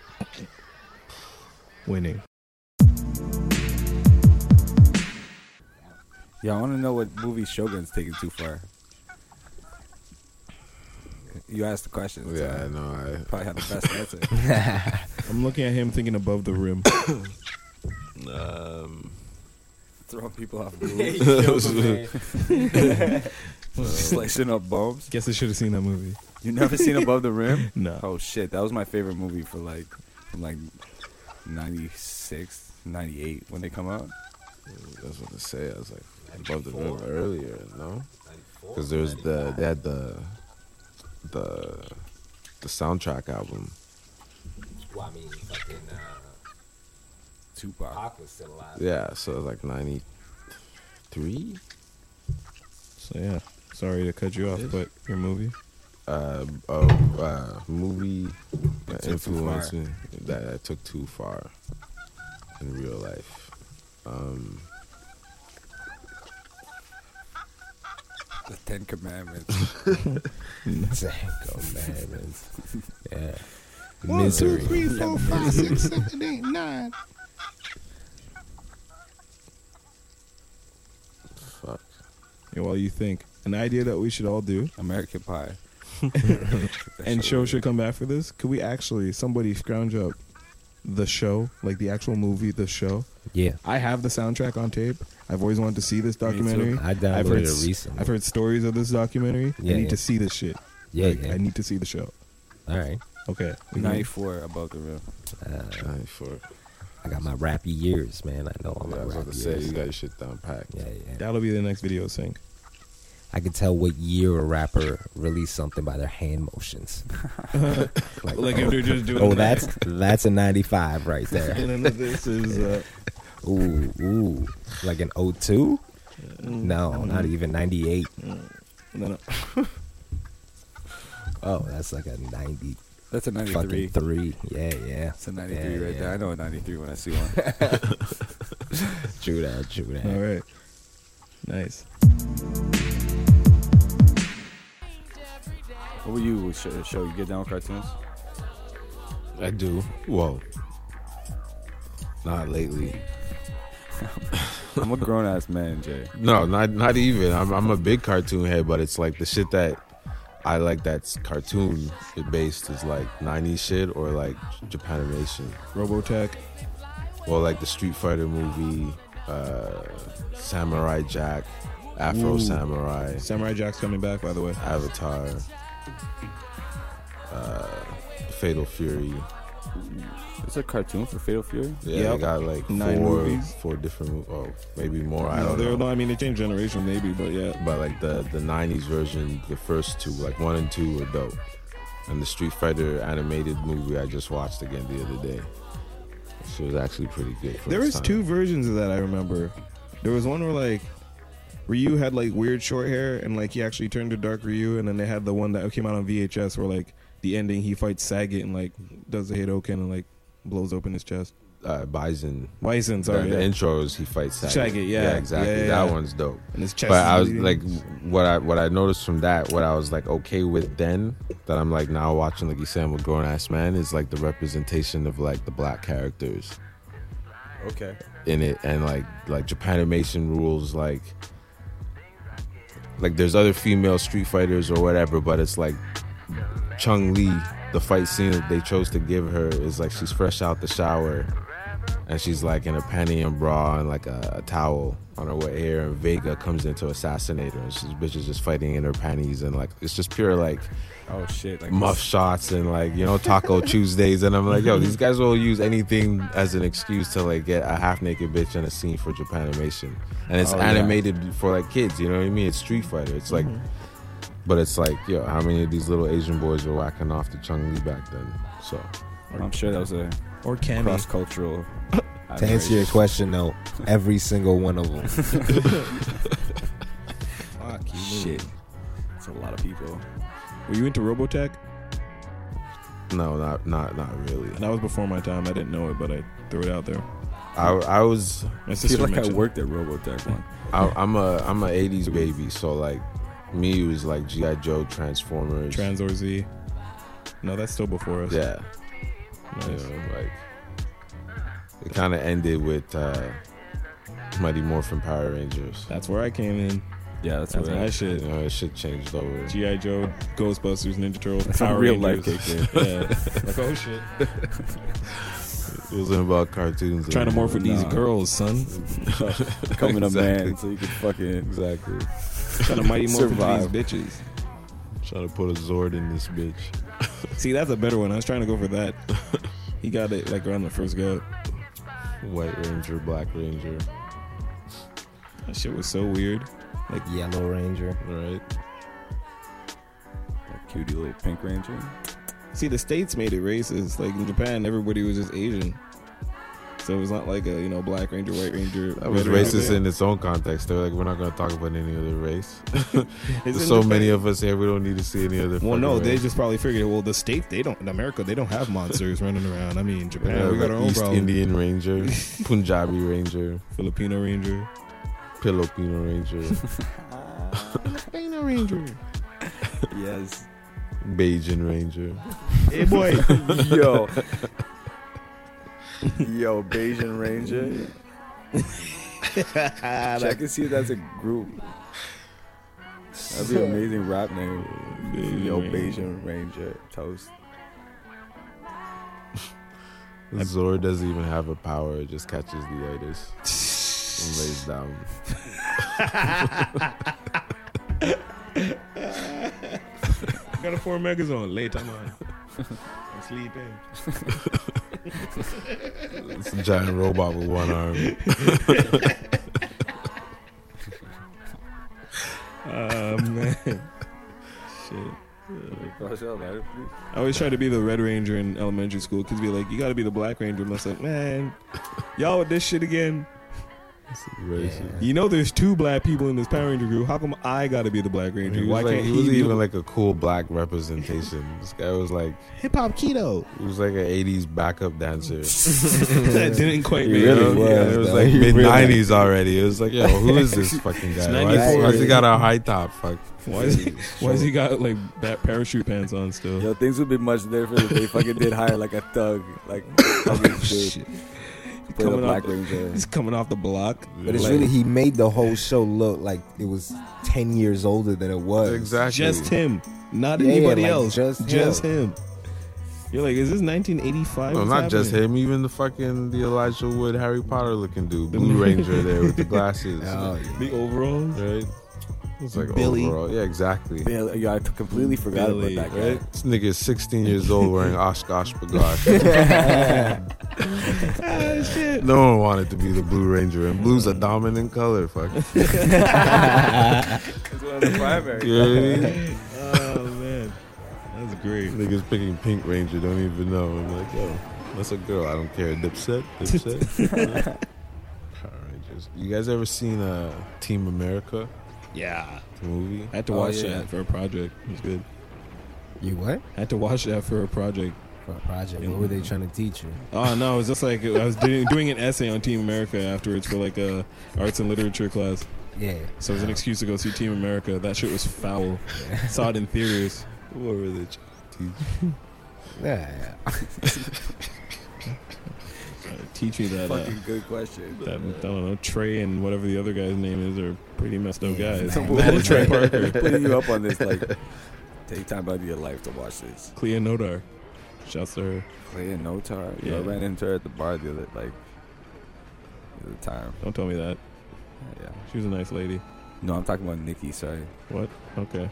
S4: Winning.
S2: Yeah, I want to know what movie Shogun's taking too far. You asked the question. so
S3: Yeah, I know. I
S2: Probably have the best answer.
S4: I'm looking at him thinking above the rim.
S3: um,
S2: Throwing people off the roof. Slicing up bombs.
S4: Guess I should have seen that movie.
S2: You never seen Above the Rim?
S4: No.
S2: Oh shit, that was my favorite movie for like from like ninety-six, ninety-eight when they come out.
S3: that's what to say. I was like above the rim earlier, no? Because there's the they had the the the soundtrack album.
S1: Well, I mean, fucking uh,
S2: Tupac.
S1: Pac was still alive.
S3: Yeah, so it was like ninety three.
S4: So yeah, sorry to cut you off, but your movie.
S3: uh, a uh, movie that
S2: took too
S3: influenced
S2: far.
S3: me that I took too far in real life. Um,
S2: The Ten Commandments.
S1: Ten Commandments. Yeah.
S4: One, two,
S1: Misery.
S4: three, four, five, six, seven, eight, nine.
S3: fuck.
S4: Yeah, well, you think an idea that we should all do,
S2: American Pie.
S4: and show should come back for this. Could we actually somebody scrounge up the show, like the actual movie, the show?
S1: Yeah.
S4: I have the soundtrack on tape. I've always wanted to see this documentary.
S1: I
S4: I've
S1: downloaded
S4: heard,
S1: it recently.
S4: I've heard stories of this documentary.
S1: Yeah,
S4: I need
S1: yeah.
S4: to see this shit.
S1: Yeah,
S4: Like,
S1: yeah.
S4: I need to see the show.
S1: All right.
S4: Okay.
S2: ninety-four above the rim.
S1: Uh,
S3: ninety-four.
S1: I got my rappy years, man. I know all my
S3: Yeah, I was about
S1: rappy
S3: to say,
S1: years.
S3: you got your shit down packed.
S1: Yeah, yeah.
S4: That'll be the next video sync.
S1: I can tell what year a rapper released something by their hand motions. like,
S4: Like if
S1: oh,
S4: they're just doing
S1: oh,
S4: that.
S1: that's that's a ninety-five right there.
S4: And then this is uh,
S1: Ooh, ooh, like an oh two? No,
S4: Mm.
S1: not even ninety-eight.
S4: no, no.
S1: Oh, that's like a ninety
S2: That's a ninety-three.
S1: fucking three. Yeah, yeah.
S2: That's a ninety-three
S1: Yeah,
S2: right
S1: yeah.
S2: there. I know a ninety-three when I see one.
S1: True that, true that.
S4: All right. Nice.
S2: What were you with show, show? You get down with cartoons?
S3: I do. Well, not lately.
S2: I'm a grown ass man, Jay.
S3: No, not not even. I'm I'm a big cartoon head, but it's like the shit that I like that's cartoon based is like nineties shit or like Japanimation.
S4: Robotech.
S3: Or like the Street Fighter movie, uh, Samurai Jack, Afro
S4: Ooh.
S3: Samurai,
S4: Samurai Jack's coming back, by the way.
S3: Avatar, uh, Fatal Fury.
S2: It's a cartoon for Fatal Fury.
S3: Yeah,
S4: Yep.
S3: they got like
S4: Nine
S3: four,
S4: movies.
S3: four different, mo- oh, maybe more. I
S4: No,
S3: don't
S4: they're-
S3: know.
S4: no, I mean they changed generation maybe, but yeah.
S3: But like the the nineties version, the first two, like one and two, were dope. And the Street Fighter animated movie I just watched again the other day. She was actually pretty good. For
S4: There
S3: its
S4: was
S3: time.
S4: two versions of that I remember. There was one where like Ryu had like weird short hair and like he actually turned to Dark Ryu, and then they had the one that came out on V H S where like the ending he fights Sagat and like does the Hadoken and like blows open his chest.
S3: uh, Bison.
S4: Bison,
S3: The,
S4: sorry,
S3: the
S4: yeah.
S3: intro is he fights Sagat.
S4: Sagat, yeah.
S3: exactly.
S4: Yeah, yeah,
S3: that
S4: yeah.
S3: one's dope.
S4: And his chest.
S3: But
S4: is
S3: I was
S4: bleeding.
S3: like, what I what I noticed from that, what I was like okay with then, that I'm like now watching, like you said, I'm a grown ass man, is like the representation of like the black characters
S2: Okay.
S3: in it, and like like Japanimation rules, like like there's other female Street Fighters or whatever, but it's like Chung Li, the fight scene that they chose to give her is like she's fresh out the shower and she's like in a panty and bra and like a, a towel on her wet hair, and Vega comes in to assassinate her, and she's bitch is just fighting in her panties, and like it's just pure like
S2: Oh shit! Like
S3: muff shots and like, you know, Taco Tuesdays, and I'm like, yo, these guys will use anything as an excuse to like get a half naked bitch in a scene for Japanimation, and it's
S2: Oh, yeah.
S3: animated for like kids, you know what I mean? It's Street Fighter. It's like, but it's like, yo, how many of these little Asian boys were whacking off to Chung Li back then? So
S2: I'm sure that was a
S4: or Cammy.
S2: cross cultural.
S1: To answer your question, though, every single one of them.
S4: Fuck you.
S2: Shit, it's a lot of people.
S4: Were you into Robotech?
S3: no, not not not really.
S4: That was before my time. I didn't know it, but I threw it out there.
S3: I I was
S4: My
S2: I
S4: sister
S2: feel like I
S4: mentioned.
S2: worked at Robotech one.
S3: I, I'm a I'm a eighties baby, so like me it was like G I Joe, Transformers,
S4: Transor Z. No, that's still before us.
S3: yeah.
S4: Nice.
S3: You know, like it kind of ended with uh, Mighty Morphin Power Rangers.
S4: That's where I came in.
S2: Yeah, that's,
S4: That's
S2: what
S4: my
S2: I,
S3: You
S4: shit.
S3: know, it shit changed over.
S4: G I Joe, Ghostbusters, Ninja Turtles,
S2: That's
S4: Power
S2: when real life
S4: Rangers.
S2: kicked in.
S4: Yeah. Like, oh shit.
S3: It wasn't about cartoons.
S4: Trying to
S3: anymore.
S4: morph with these
S2: Nah.
S4: girls, son.
S2: Becoming a
S3: Exactly.
S2: man so you can fucking
S3: Exactly.
S4: Trying to mighty morph
S2: Survive.
S4: with these bitches.
S3: Trying to put a Zord in this bitch.
S4: See, that's a better one. I was trying to go for that. He got it like around the first go.
S3: White Ranger, Black Ranger.
S4: That shit was so weird.
S1: Yellow Ranger.
S3: Right?
S2: that cutie little pink ranger.
S4: See, the states made it racist. Like in Japan, everybody was just Asian. So it's not like a you know black ranger, white ranger.
S3: That was
S4: red ranger
S3: racist
S4: thing.
S3: in its own context. They're like, we're not going to talk about any other race.
S4: It's
S3: There's
S4: in
S3: so
S4: the
S3: many
S4: fact-
S3: of us here, we don't need to see any other.
S4: Well,
S3: fucking
S4: no, they
S3: race.
S4: just probably figured. Well, the states they don't in America they don't have monsters running around. I mean, Japan
S3: Yeah,
S4: we got
S3: like
S4: our own
S3: East
S4: problem.
S3: Indian Ranger, Punjabi Ranger,
S4: Filipino ranger.
S3: Filipino Ranger,
S4: Filipino ranger.
S2: Yes.
S3: Bajan Ranger.
S4: Hey boy.
S2: Yo. Yo, Bayesian Ranger. Check and see if that's a group. That'd be an amazing rap name. Yo, Bayesian Ranger. Toast.
S3: Zor doesn't even have a power; it just catches the itis and lays down.
S4: Got a four megas on. Late I'm on. I'm sleeping.
S3: It's a giant robot with one arm.
S4: Oh man. Shit. I always try to be the Red Ranger in elementary school. Kids be like, you gotta be the Black Ranger. And I was like, man, y'all with this shit again?
S3: Racist.
S4: You know there's two black people in this Power Ranger group. How come I gotta be the Black Ranger?
S3: He
S4: Why
S3: was, like,
S4: can't
S3: he
S4: he
S3: wasn't
S4: be
S3: even like a cool black representation. This guy was like,
S4: hip hop keto?
S3: he was like an eighties backup dancer.
S4: That didn't quite
S1: He
S4: make
S1: really
S4: it.
S1: was.
S3: Yeah, it was
S1: though.
S3: like
S1: He
S3: mid
S1: really-
S3: nineties already. It was like, yo, who is this fucking guy? Why
S4: ninety-four.
S3: why's he got a high top? Fuck.
S4: Why is he, why has he got like that parachute pants on still?
S2: Yo, things would be much different if they fucking did hire like a thug. Like, fucking dude. Play the
S4: Coming
S2: Black
S4: off-
S2: Ranger.
S4: He's coming off the block.
S1: But it's
S3: Like,
S1: really he made the whole show look like it was ten years older than it was.
S3: exactly.
S4: Just him, not
S1: Yeah,
S4: anybody
S1: like,
S4: else.
S1: just
S4: Just,
S1: him.
S4: him. You're like, is this nineteen eighty-five?
S3: No,
S4: What's
S3: not just
S4: happening?
S3: him. Even the fucking the Elijah Wood Harry Potter looking dude, Blue Ranger there with the glasses,
S1: Oh, yeah.
S4: The overalls.
S3: right? It's like
S4: Billy.
S3: overall, yeah, exactly.
S2: Yeah, yo, I completely forgot
S4: Billy,
S2: about that guy.
S3: Right? This nigga is sixteen years old wearing Oshkosh bagosh.
S4: Ah, shit.
S3: No one wanted to be the Blue Ranger, and blue's a dominant color. Fuck.
S2: It's one of the primary.
S3: You know what I mean?
S4: Oh man, that's great.
S3: Niggas picking Pink Ranger, don't even know. I'm like, yo, that's a girl. I don't care. Dipset, Dipset. Power Rangers. You guys ever seen uh, Team America?
S4: Yeah,
S3: The movie?
S4: I had to
S2: Oh,
S4: watch
S2: yeah.
S4: that for a project. It was good.
S1: You what?
S4: I had to watch that for a project.
S1: For a project. What were they trying to teach you?
S4: Oh no, it was just like I was doing, doing an essay on Team America afterwards for like a arts and literature class.
S1: Yeah.
S4: So it was an excuse to go see Team America. That shit was foul. Saw it in theaters.
S3: What were they trying to teach?
S1: Yeah.
S4: Uh, teach me that. Uh,
S2: Fucking good question.
S4: that I don't know. Trey and whatever the other guy's name is are pretty messed up
S1: Yeah,
S4: guys.
S1: man.
S4: Matt and Trey Parker,
S2: Putting you up on this, like, take time out of your life to watch this.
S4: Clea Nodar. Shouts to her.
S2: Clea Notar. Yo, I
S4: Yeah.
S2: ran into her at the bar the other, like, the other time.
S4: Don't tell me that.
S2: Yeah.
S4: She was a nice lady.
S2: No, I'm talking about Nikki. Sorry.
S4: What? Okay.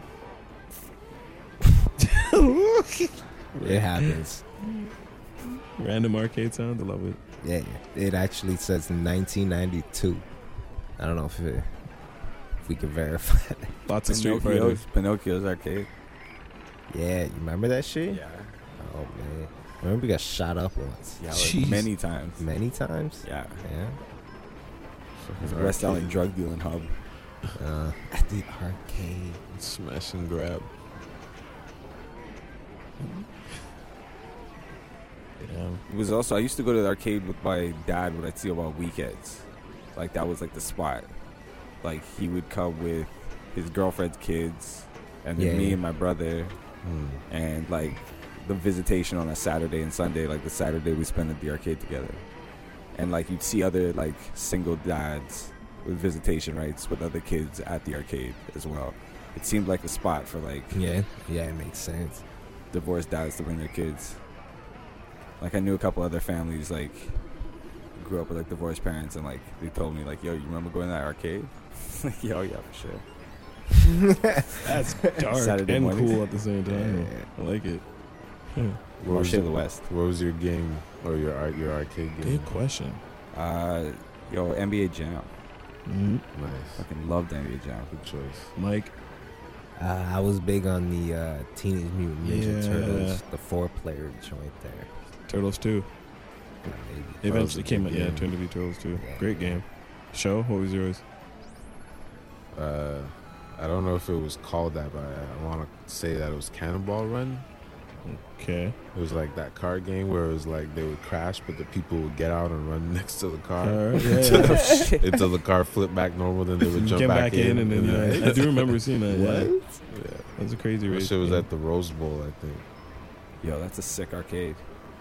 S1: It happens.
S4: Random arcade sound. I love it.
S1: Yeah, yeah. It actually says nineteen ninety-two. I don't know if, it, if we can verify that.
S4: Lots of Street Fighter.
S2: Pinocchio's, Pinocchio's arcade.
S1: Yeah, you remember that shit?
S2: Yeah.
S1: Oh, man. I remember we got shot up once.
S2: Yeah, like
S4: Jeez.
S2: many times.
S1: Many times?
S2: Yeah.
S1: Yeah.
S2: It's a West Island drug dealing hub.
S1: Uh, at the arcade.
S3: Smash and grab.
S4: Yeah.
S2: It was also, I used to go to the arcade with my dad when I'd see him on weekends. Like, that was like the spot. Like, he would come with his girlfriend's kids, and then
S1: Yeah,
S2: me
S1: yeah.
S2: and my brother,
S3: Hmm.
S2: and like the visitation on a Saturday and Sunday. Like, the Saturday we spend at the arcade together. And like, you'd see other like single dads with visitation rights with other kids at the arcade as well. It seemed like a spot for like
S1: Yeah. Yeah, it makes sense.
S2: divorced dads to bring their kids. Like, I knew a couple other families like grew up with like divorced parents, and like they told me like, yo, you remember going to that arcade? Like, yo, yeah, for sure.
S4: That's dark
S2: Saturday
S4: and
S2: mornings.
S4: cool at the same time.
S1: Yeah.
S4: I like it. Hmm.
S3: What was,
S2: Shit
S3: your,
S2: the West.
S3: what was your game or your ar- your arcade game?
S4: Good question.
S2: Uh, yo, N B A Jam.
S4: Mm-hmm.
S3: Nice.
S2: Fucking loved N B A Jam.
S3: Good choice.
S4: Mike.
S1: Uh, I was big on the uh, Teenage Mutant Ninja
S4: Yeah.
S1: Turtles, the four-player joint there.
S4: Turtles two. It eventually
S3: a
S4: came
S3: good
S4: out. Yeah,
S3: game.
S4: turned to be Turtles too.
S1: Yeah.
S4: Great game. Show. What was yours?
S3: Uh, I don't know if it was called that, but I, I want to say that it was Cannonball Run.
S4: Okay.
S3: It was like that car game where it was like they would crash, but the people would get out and run next to the car
S4: All right. Yeah, yeah.
S3: until the car flipped back normal. Then they would jump
S4: Get
S3: back,
S4: back in, and then yeah, I do remember seeing that. Yeah,
S3: Yeah,
S4: that was a crazy
S3: that
S4: race.
S3: shit was
S4: game.
S3: at the Rose Bowl, I think.
S2: Yo, that's a sick arcade.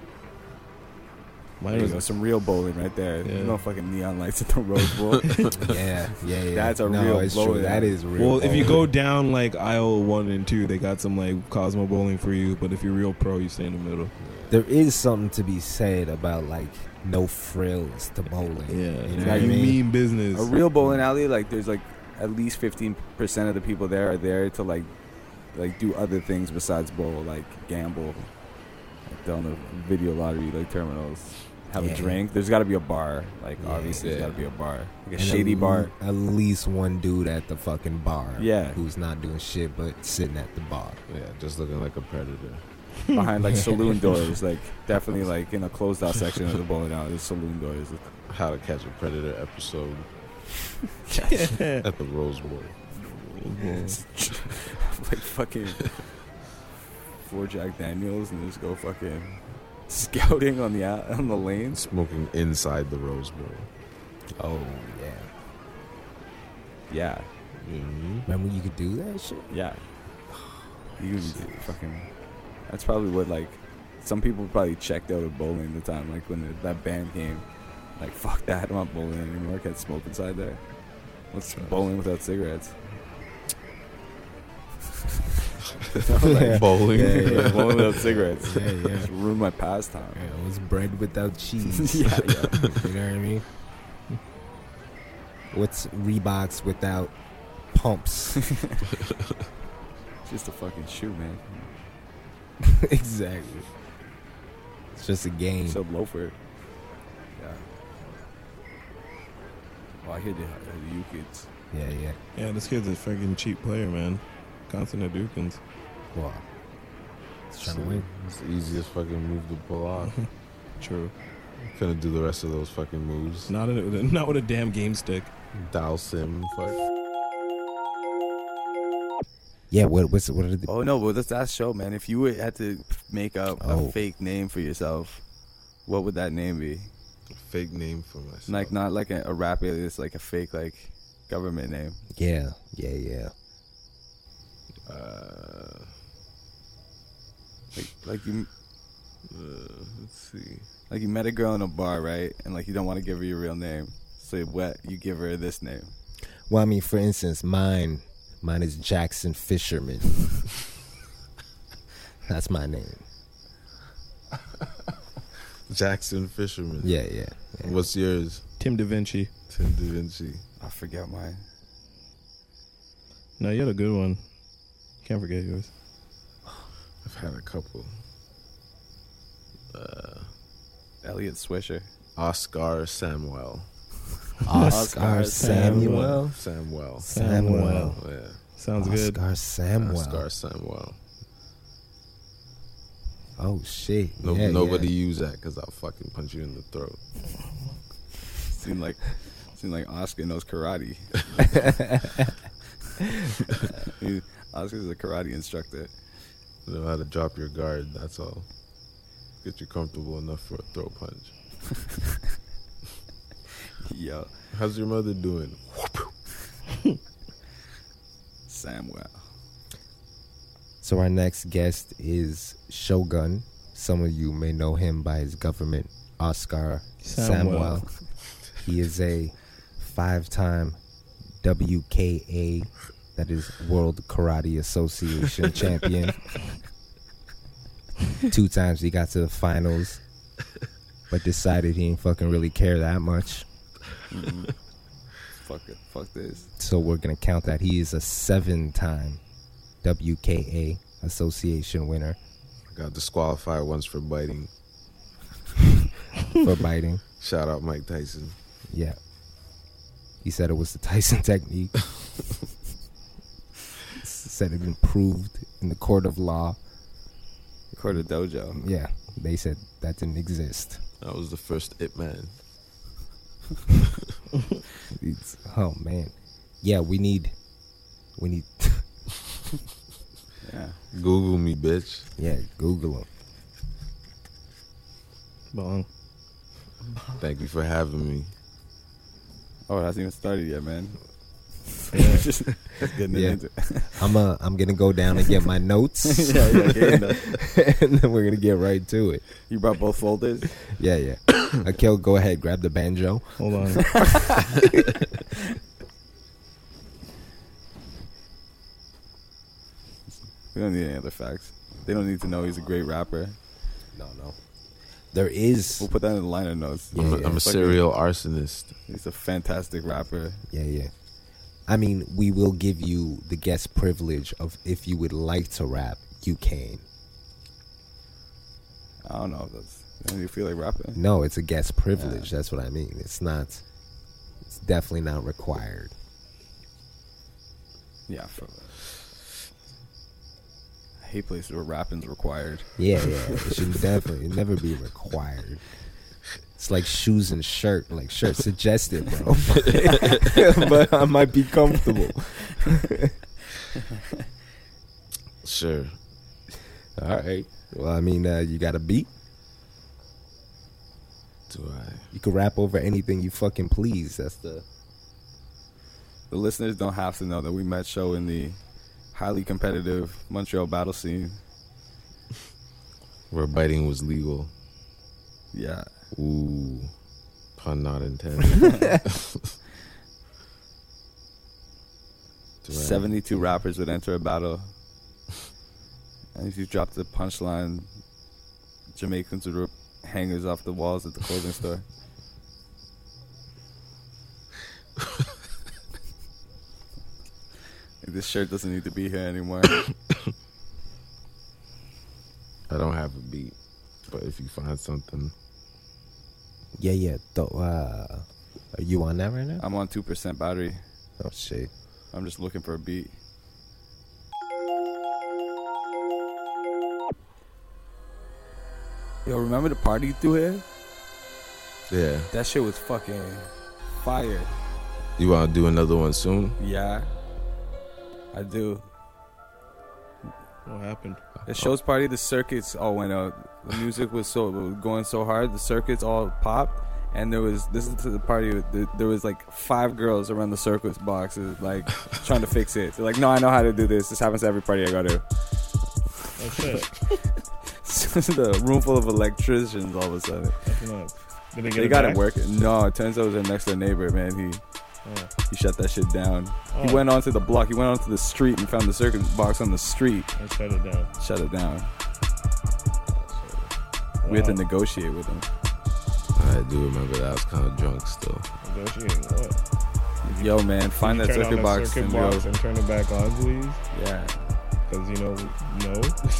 S4: Mine
S2: There
S4: was
S2: you go, some real bowling right there.
S4: Yeah.
S2: You know, fucking neon lights at the Rose Bowl.
S1: Yeah, yeah, yeah.
S2: That's a
S1: no,
S2: real
S1: it's
S2: bowling
S1: true. That
S2: alley.
S1: is real.
S4: Well, if you
S1: bowling.
S4: go down like aisle one and two, they got some like Cosmo bowling for you. But if you're real pro, you stay in the middle.
S1: there is something to be said about like no frills to bowling.
S4: Yeah,
S1: you know
S4: you
S1: what I mean?
S4: mean business.
S2: A real bowling alley, like there's like at least fifteen percent of the people there are there to like like do other things besides bowl, like gamble, like down the video lottery like terminals, have
S1: Yeah.
S2: a drink. There's got to be a bar, like
S1: Yeah.
S2: obviously there's
S3: Yeah.
S2: got to be a bar, like a
S1: And
S2: shady
S1: at,
S2: bar.
S1: At least one dude at the fucking bar.
S2: Yeah.
S1: Who's not doing shit but sitting at the bar.
S3: Yeah, just looking like a predator.
S2: Behind like saloon doors, like definitely like in a closed out section of the bowling alley, there's saloon doors.
S3: How to Catch a Predator episode at the Rose Bowl.
S2: Like fucking four Jack Daniels and just go fucking scouting on the out- on the lanes.
S3: Smoking inside the Rose Bowl.
S1: Oh yeah.
S2: Yeah,
S3: Mm-hmm.
S1: Remember you could do that shit?
S2: yeah. You fucking. That's probably what like some people probably checked out of bowling at the time, like when the, that ban came. Like fuck that, I'm not bowling anymore. I can't smoke inside there. What's bowling without cigarettes?
S1: Yeah.
S3: Bowling.
S1: Yeah, yeah.
S2: Bowling without cigarettes.
S1: Yeah, yeah.
S2: Just ruined my pastime.
S1: Yeah, it was bread without cheese.
S2: Yeah, yeah.
S1: You know what I mean? What's Reeboks without pumps?
S2: Just a fucking shoe, man.
S1: Exactly. It's just a game.
S2: So loafer. Yeah. Well, I hear the, the U kids.
S1: yeah, yeah.
S4: Yeah, this kid's a fucking cheap player, man. Constant at Dukins.
S1: Wow. It's trying to win.
S3: It's the easiest fucking move to pull off.
S4: True.
S3: Couldn't do the rest of those fucking moves.
S4: Not a, not with a damn game stick.
S3: Dial sim. Fuck.
S1: Yeah, what what's what are the
S2: Oh no, but that's that show, man. If you would had to make up
S1: Oh.
S2: a fake name for yourself, what would that name be?
S3: Fake name for myself.
S2: Like not like a, a rap alias, like a fake like government name.
S1: Yeah, yeah, yeah.
S3: Uh,
S2: Like like you
S3: uh, let's see.
S2: like you met a girl in a bar, right? And like you don't want to give her your real name, so you, what you give her this name.
S1: Well, I mean, for instance, mine mine is Jackson Fisherman. That's my name.
S3: Jackson Fisherman.
S1: Yeah, yeah. yeah.
S3: What's yours?
S4: Tim Da Vinci.
S3: Tim Da Vinci.
S2: I forget mine.
S4: No, you had a good one. Can't forget yours.
S3: I've had a couple. Uh,
S2: Elliot Swisher.
S3: Oscar Samuel.
S1: Oscar
S2: Oscar
S1: Samuel.
S3: Samuel.
S1: Samuel.
S3: Yeah.
S4: Sounds good.
S1: Oscar Samuel.
S3: Oscar Samuel.
S1: Oh shit.
S3: No,
S1: yeah,
S3: nobody
S1: yeah.
S3: use that because I'll fucking punch you in the throat.
S2: Seemed like seemed like Oscar knows karate. He- Oscar's a karate instructor.
S3: You know how to drop your guard. That's all. Get you comfortable enough for a throat punch.
S2: Yo,
S3: How's your mother doing?
S2: Samuel.
S1: So our next guest is Shogun. Some of you may know him by his government, Oscar
S4: Samuel.
S1: Samuel. He is a five-time W K A, that is World Karate Association champion. Two times he got to the finals, but decided he didn't fucking really care that much.
S2: Mm-mm. Fuck it. Fuck this.
S1: So we're gonna count that he is a seven-time W K A Association winner
S3: I got disqualified once for biting.
S1: for biting.
S3: Shout out Mike Tyson.
S1: Yeah. He said it was the Tyson technique. Said it been proved in the court of law.
S2: Quarter dojo.
S1: Yeah. They said that didn't exist.
S3: That was the first It Man.
S1: It's- oh man, yeah. We need, we need.
S2: Yeah.
S3: Google me, bitch.
S1: Yeah, Google them.
S4: Bong.
S3: Thank you for having me.
S2: Oh, it hasn't even started yet, man.
S4: Yeah.
S2: just, just getting
S1: Yeah.
S2: into it.
S1: I'm uh, I'm gonna go down and get my notes,
S2: yeah, yeah, get in there.
S1: and then we're gonna get right to it.
S2: You brought both folders?
S1: Yeah, yeah. Akil, go ahead, grab the banjo.
S4: Hold on.
S2: We don't need any other facts. They don't need to know he's a great rapper.
S1: No, no. There is.
S2: We'll put that in the liner notes.
S1: Yeah,
S3: I'm, a,
S1: yeah.
S3: I'm a
S2: Fucking-
S3: serial arsonist.
S2: He's a fantastic rapper.
S1: Yeah, yeah. I mean, we will give you the guest privilege of if you would like to rap, you can.
S2: I don't know. That's, do you feel like rapping?
S1: No, it's a guest privilege. That's what I mean. It's not. It's definitely not required.
S2: Yeah. For, I hate places where rapping's required.
S1: Yeah, yeah. It should definitely never be required. It's like shoes and shirt. Like shirt suggested, bro. But I might be comfortable.
S3: Sure.
S1: All right. Well, I mean, uh, you got a beat.
S3: Do I?
S1: You can rap over anything you fucking please. That's the.
S2: The listeners don't have to know that we met Show in the highly competitive Montreal battle scene.
S3: Where biting was legal.
S2: Yeah.
S3: Ooh. Pun not intended. Do I-
S2: seventy-two rappers would enter a battle. And if you drop the punchline, Jamaicans would rip hangers off the walls at the clothing store. Like, this shirt doesn't need to be here anymore.
S3: I don't have a beat, but if you find something,
S1: Yeah, yeah. Th- uh, are you on that right now?
S2: I'm on two percent battery.
S1: Oh shit.
S2: I'm just looking for a beat. Yo, remember the party you threw here?
S3: yeah.
S2: That shit was fucking fire.
S3: You want to do another one soon?
S2: Yeah, I do.
S4: What happened?
S2: The show's party, the circuits all went out. The music was so was going so hard. The circuits all popped, and there was this is to the party. There, there was like five girls around the circuits boxes, like trying to fix it. They're like, "No, I know how to do this. This happens to every party I go to."
S4: Oh shit.
S2: The room full of electricians. All of a sudden,
S4: That's nuts. Did they get
S2: they
S4: it
S2: got
S4: back?
S2: it working. No, it turns out it was their next door neighbor. Man, he
S4: Oh.
S2: he shut that shit down.
S4: Oh.
S2: He went onto the block. He went onto the street and found the circuit box on the street.
S4: And shut it down.
S2: Shut it down. We had to
S4: Wow.
S2: negotiate with him.
S3: I do remember that. I was kind of drunk still.
S4: Negotiating what?
S2: Yo, man, find
S4: Can
S2: that
S4: you turn
S2: circuit
S4: on
S2: box
S4: circuit
S2: and
S4: box
S2: go.
S4: and turn it back on, please.
S2: Yeah.
S4: Because you know, no.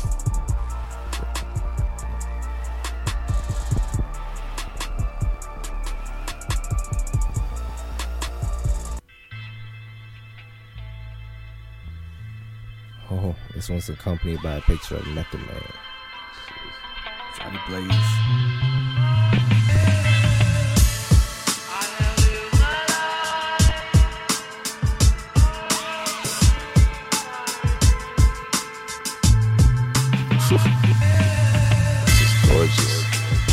S1: Oh, this one's accompanied by a picture of Method Man.
S2: Johnny Blaze.
S3: This is gorgeous.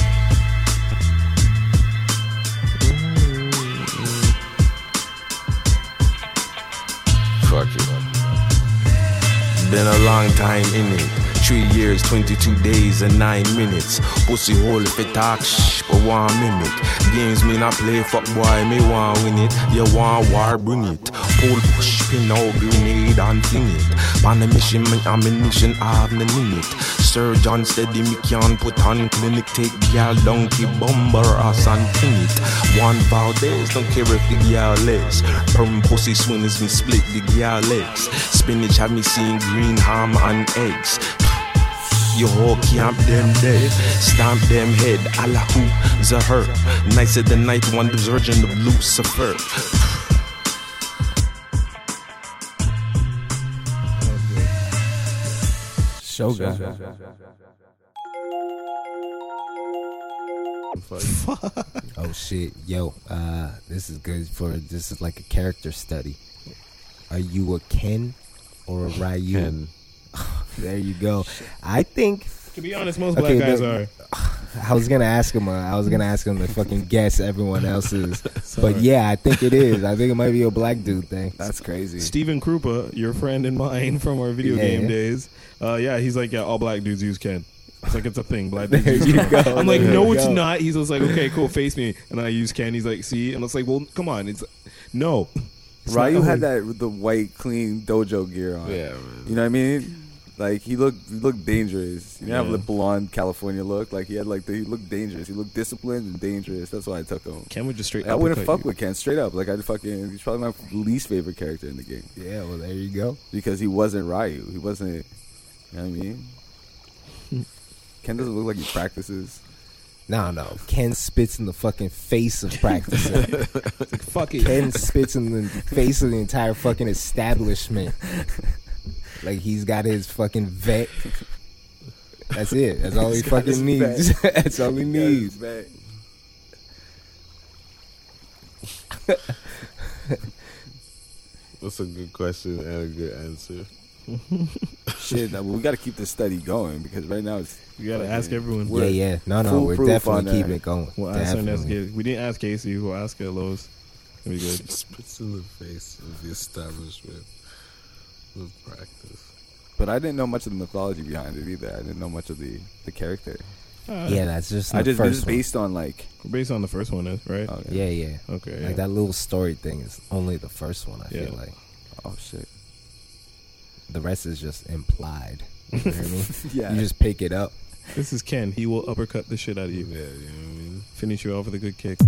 S3: Fuck it. Been a long time in it. Three years, twenty-two days, and nine minutes. Pussy hole if it talk shh, but want mimic. Games me not play, fuck boy, me want win it. You want war, bring it. Pull, push, pin out, grenade and fling it. On a mission, me ammunition, have the limit. Surgeon steady, me can put on clinic. Take gal donkey, bomber, ass and pin it. One Valdez, don't care if the gal legs. Perm pussy swing as me split the gal legs. Spinach have me seeing green ham and eggs. Your whole camp them dead. Stamp them head. Allah who's a her. Nicer than night one, the virgin of Lucifer.
S2: Shogun.
S3: Fuck.
S1: Oh shit, yo, uh, this is good for this is like a character study. Are you a Ken or a Ryu?
S3: Ken.
S1: There you go. I think
S4: To be honest, most
S1: Okay,
S4: black guys
S1: the-
S4: are.
S1: I was gonna ask him. Uh, I was gonna ask him to fucking guess everyone else's,
S4: Sorry.
S1: but yeah, I think it is. I think it might be a black dude thing.
S2: That's crazy.
S4: Steven Krupa, your friend and mine from our video
S1: Yeah.
S4: game days. Uh, yeah, he's like, yeah, all black dudes use Ken. It's like it's a thing. Black dudes
S1: There
S4: use
S1: you
S4: Ken.
S1: go.
S4: I'm like,
S1: There
S4: no,
S1: you
S4: it's
S1: go.
S4: not. He's just like, okay, cool, face me, and I use Ken. He's like, see, and it's like, well, come on, it's no. It's not
S2: Ryu
S4: how
S2: had
S4: we-
S2: that with the white, clean dojo gear on.
S3: Yeah, man.
S2: You know what I mean? Like he looked, he looked dangerous. You know, have
S4: Yeah.
S2: the blonde California look. Like he had like the, he looked dangerous. He looked disciplined and dangerous. That's why I took him.
S4: Ken would just straight.
S2: I wouldn't
S4: uppercut
S2: fuck
S4: you.
S2: with Ken straight up. Like I'd fucking. He's probably my least favorite character in the game
S1: Yeah, well, there you go.
S2: because he wasn't Ryu. He wasn't. You know what I mean? Ken doesn't look like he practices.
S1: No, no. Ken spits in the fucking face of practicing.
S4: Fuck it.
S1: Ken spits in the face of the entire fucking establishment. Like he's got his fucking vet. That's it. That's all he
S2: He's got his
S1: fucking needs. That's all he needs.
S3: That's a good question and a good answer.
S2: Shit, now, we got to keep this study going because right now it's.
S4: You gotta ask everyone.
S1: Yeah, yeah. No, no. We're
S2: foolproof on
S1: definitely
S2: that.
S1: keeping it going.
S4: We'll ask her next
S1: Definitely.
S4: kid. We didn't ask Casey. We'll ask her Lowe's. It'll be good.
S3: Spits in the face of the establishment with practice.
S2: But I didn't know much of the mythology behind it either. I didn't know much of the, the character.
S4: Uh,
S1: Yeah, that's just
S2: I
S1: the
S2: just this
S1: first
S2: is
S1: one.
S2: based on like.
S4: based on the first one, is right?
S2: Okay.
S1: Yeah, yeah.
S4: Okay.
S1: Like
S4: yeah.
S1: that little story thing is only the first one. I
S4: Yeah.
S1: feel like
S2: Oh shit.
S1: the rest is just implied. You know what I mean?
S2: Yeah.
S1: You just pick it up.
S4: This is Ken. He will uppercut the shit out of
S3: Yeah,
S4: you.
S3: you know what I mean?
S4: Finish you off with a good kick.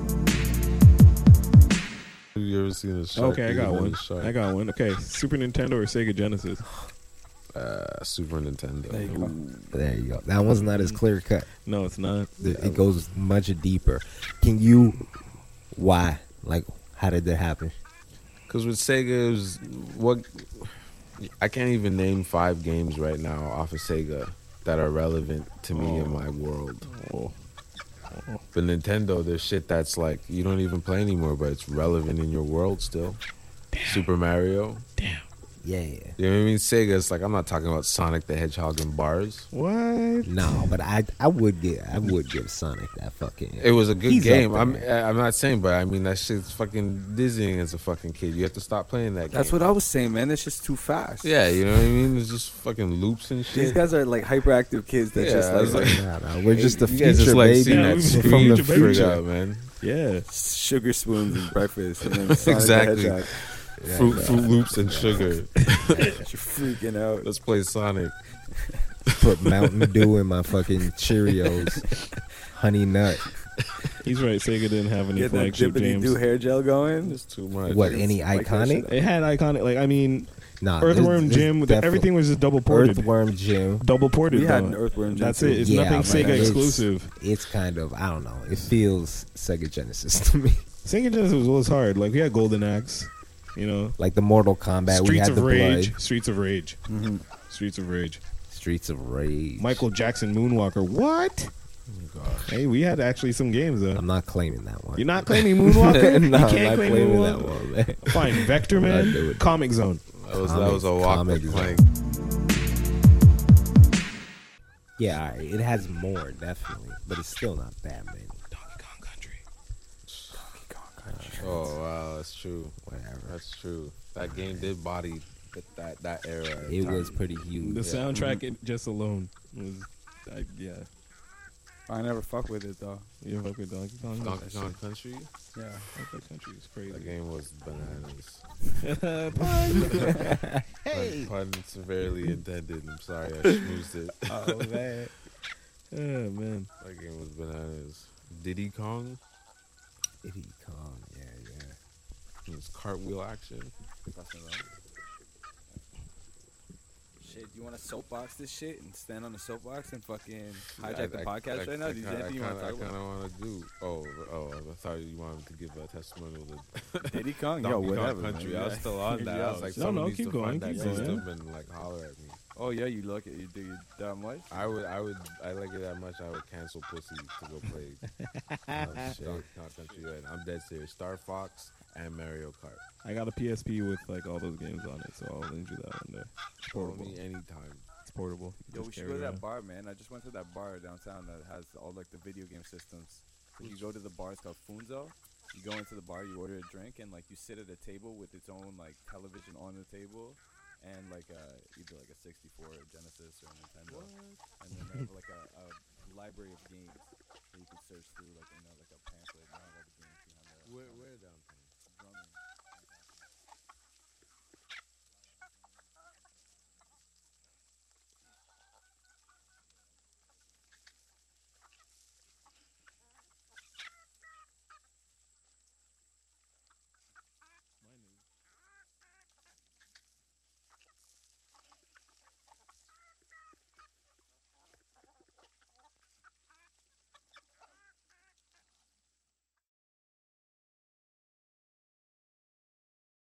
S3: Have you ever seen a shark?
S4: Okay, I
S3: eat
S4: got
S3: another
S4: one.
S3: Shark?
S4: I got one. Okay, Super Nintendo or Sega Genesis?
S3: Uh, Super Nintendo.
S2: There you go.
S1: There you go. That one's not as clear cut.
S4: No, it's not.
S1: It it goes much deeper. Can you? Why? Like, how did that happen?
S3: Because with Sega, it was what I can't even name five games right now off of Sega that are relevant to me in my world.
S4: Oh.
S3: But Nintendo, there's shit that's like you don't even play anymore, but it's relevant in your world still. Super Mario.
S4: Damn.
S1: Yeah.
S3: You know what I mean? Sega, it's like I'm not talking about Sonic the Hedgehog in bars.
S4: What?
S1: No, but I I would give I would give Sonic that fucking.
S3: It was a good
S1: He's up
S3: game.
S1: there.
S3: I'm I'm not saying, but I mean that shit's fucking dizzying as a fucking kid. You have to stop playing that game.
S2: That's what I was saying, man. It's just too fast.
S3: Yeah, you know what I mean? It's just fucking loops and
S2: These
S3: shit.
S2: guys are like hyperactive kids that
S3: Yeah,
S2: just
S3: I was
S2: like,
S3: like-
S1: Nah, nah, we're just the
S3: You
S1: future,
S3: guys just like
S1: baby.
S3: seeing
S4: Yeah,
S3: that
S4: we-
S3: screen
S4: from the
S3: freak
S4: future.
S3: out, man.
S4: Yeah.
S2: sugar spoons and breakfast. And then Sonic
S3: Exactly.
S2: the Hedgehog.
S3: Fruit, Fruit Loops and sugar.
S2: You're freaking out.
S3: Let's play Sonic.
S1: Put Mountain Dew in my fucking Cheerios, Honey Nut.
S4: He's right. Sega didn't have any
S2: Get that
S4: flagship
S2: dippity
S4: games.
S2: do hair gel going.
S3: It's too much.
S1: What?
S2: Like,
S1: Any
S2: like that
S1: iconic?
S2: shit.
S4: It had iconic. Like I mean,
S1: Nah,
S4: Earthworm
S1: this- this
S4: Jim.
S1: definitely-
S4: Everything was just double ported.
S1: Earthworm Jim.
S4: Double ported.
S2: We had
S4: though.
S2: an Earthworm Jim
S4: That's
S2: too.
S4: it. It's
S1: Yeah,
S4: nothing
S1: but
S4: Sega
S1: it's-
S4: exclusive.
S1: It's kind of I don't know. It feels Sega Genesis to me.
S4: Sega Genesis was, was hard. Like we had Golden Axe. You know.
S1: Like the Mortal Kombat, we
S4: Streets
S1: had
S4: of
S1: the
S4: Rage.
S1: blood.
S4: Streets of Rage.
S2: Mhm.
S4: Streets of Rage.
S1: Streets of Rage.
S4: Michael Jackson Moonwalker. What? Hey, we had actually some games though.
S1: I'm not claiming that one.
S4: You're not claiming Moonwalker?
S1: no,
S4: you
S1: I'm
S4: can't
S1: not
S4: claim
S1: claiming
S4: Moonwalker?
S1: that one, man.
S4: Fine. Vector
S1: I'll do
S4: Man.
S1: it.
S4: Comic Zone.
S3: That was, that was a walk
S1: Comic
S3: with
S1: Zone.
S3: plank.
S1: Yeah, all right. It has more definitely, but it's still not that many.
S4: Donkey Kong Country.
S3: Oh, wow, that's true.
S1: Whatever.
S3: That's true. That game did body that that, that era. at
S1: It
S3: the
S1: was
S3: time.
S1: pretty huge.
S4: The soundtrack it just alone was, I, yeah.
S2: I never fuck with it though.
S4: You fuck with Donkey Kong?
S3: Donkey Kong Country.
S2: Yeah.
S4: Donkey Country is
S3: That
S4: crazy.
S3: game was bananas.
S4: Pun.
S3: Hey. Pun severely intended. I'm sorry, I schmoozed it.
S2: Oh man.
S4: Oh man.
S3: That game was bananas. Diddy Kong.
S1: Diddy Kong, yeah, yeah.
S3: It was cartwheel action.
S2: Shit, do you want to soapbox this shit and stand on the soapbox and fucking
S3: I-
S2: hijack the
S3: I-
S2: podcast
S3: I-
S2: right now?
S3: I
S2: Do you
S3: kinda-
S2: anything you
S3: I
S2: want to
S3: kinda-
S2: talk
S3: I
S2: about?
S3: kind of want to do. Oh, oh, I thought you wanted to give a testimonial to
S2: Diddy Kong? Yo,
S3: Donkey Kong
S2: whatever.
S3: Country.
S2: man.
S3: I was still on that. I was like,
S4: No,
S3: someone
S4: no,
S3: needs
S4: keep
S3: to
S4: going,
S3: find that
S4: keep going.
S3: system and like holler at me.
S2: Oh yeah, you look it. You do you that much?
S3: I would, I would, I like it that much. I would cancel pussy to go play. Oh, shit. Not Country Road. I'm dead serious. Star Fox and Mario Kart.
S4: I got a P S P with like all those games on it, so I'll lend you that one day. It's
S3: Call
S4: portable.
S3: me anytime.
S4: It's portable. You
S2: Yo,
S4: just
S2: we should
S4: carry
S2: go to
S4: it
S2: that
S4: around.
S2: bar, man. I just went to that bar downtown that has all like the video game systems. Like, you go to the bar, it's called Funzo. You go into the bar, you order a drink, and like you sit at a table with its own like television on the table, and like uh, either like a sixty-four, or Genesis, or a Nintendo, and then they have like a, a library of games that you can search through, like you know, like a pamphlet and all the games behind the.
S3: Where, where downtown?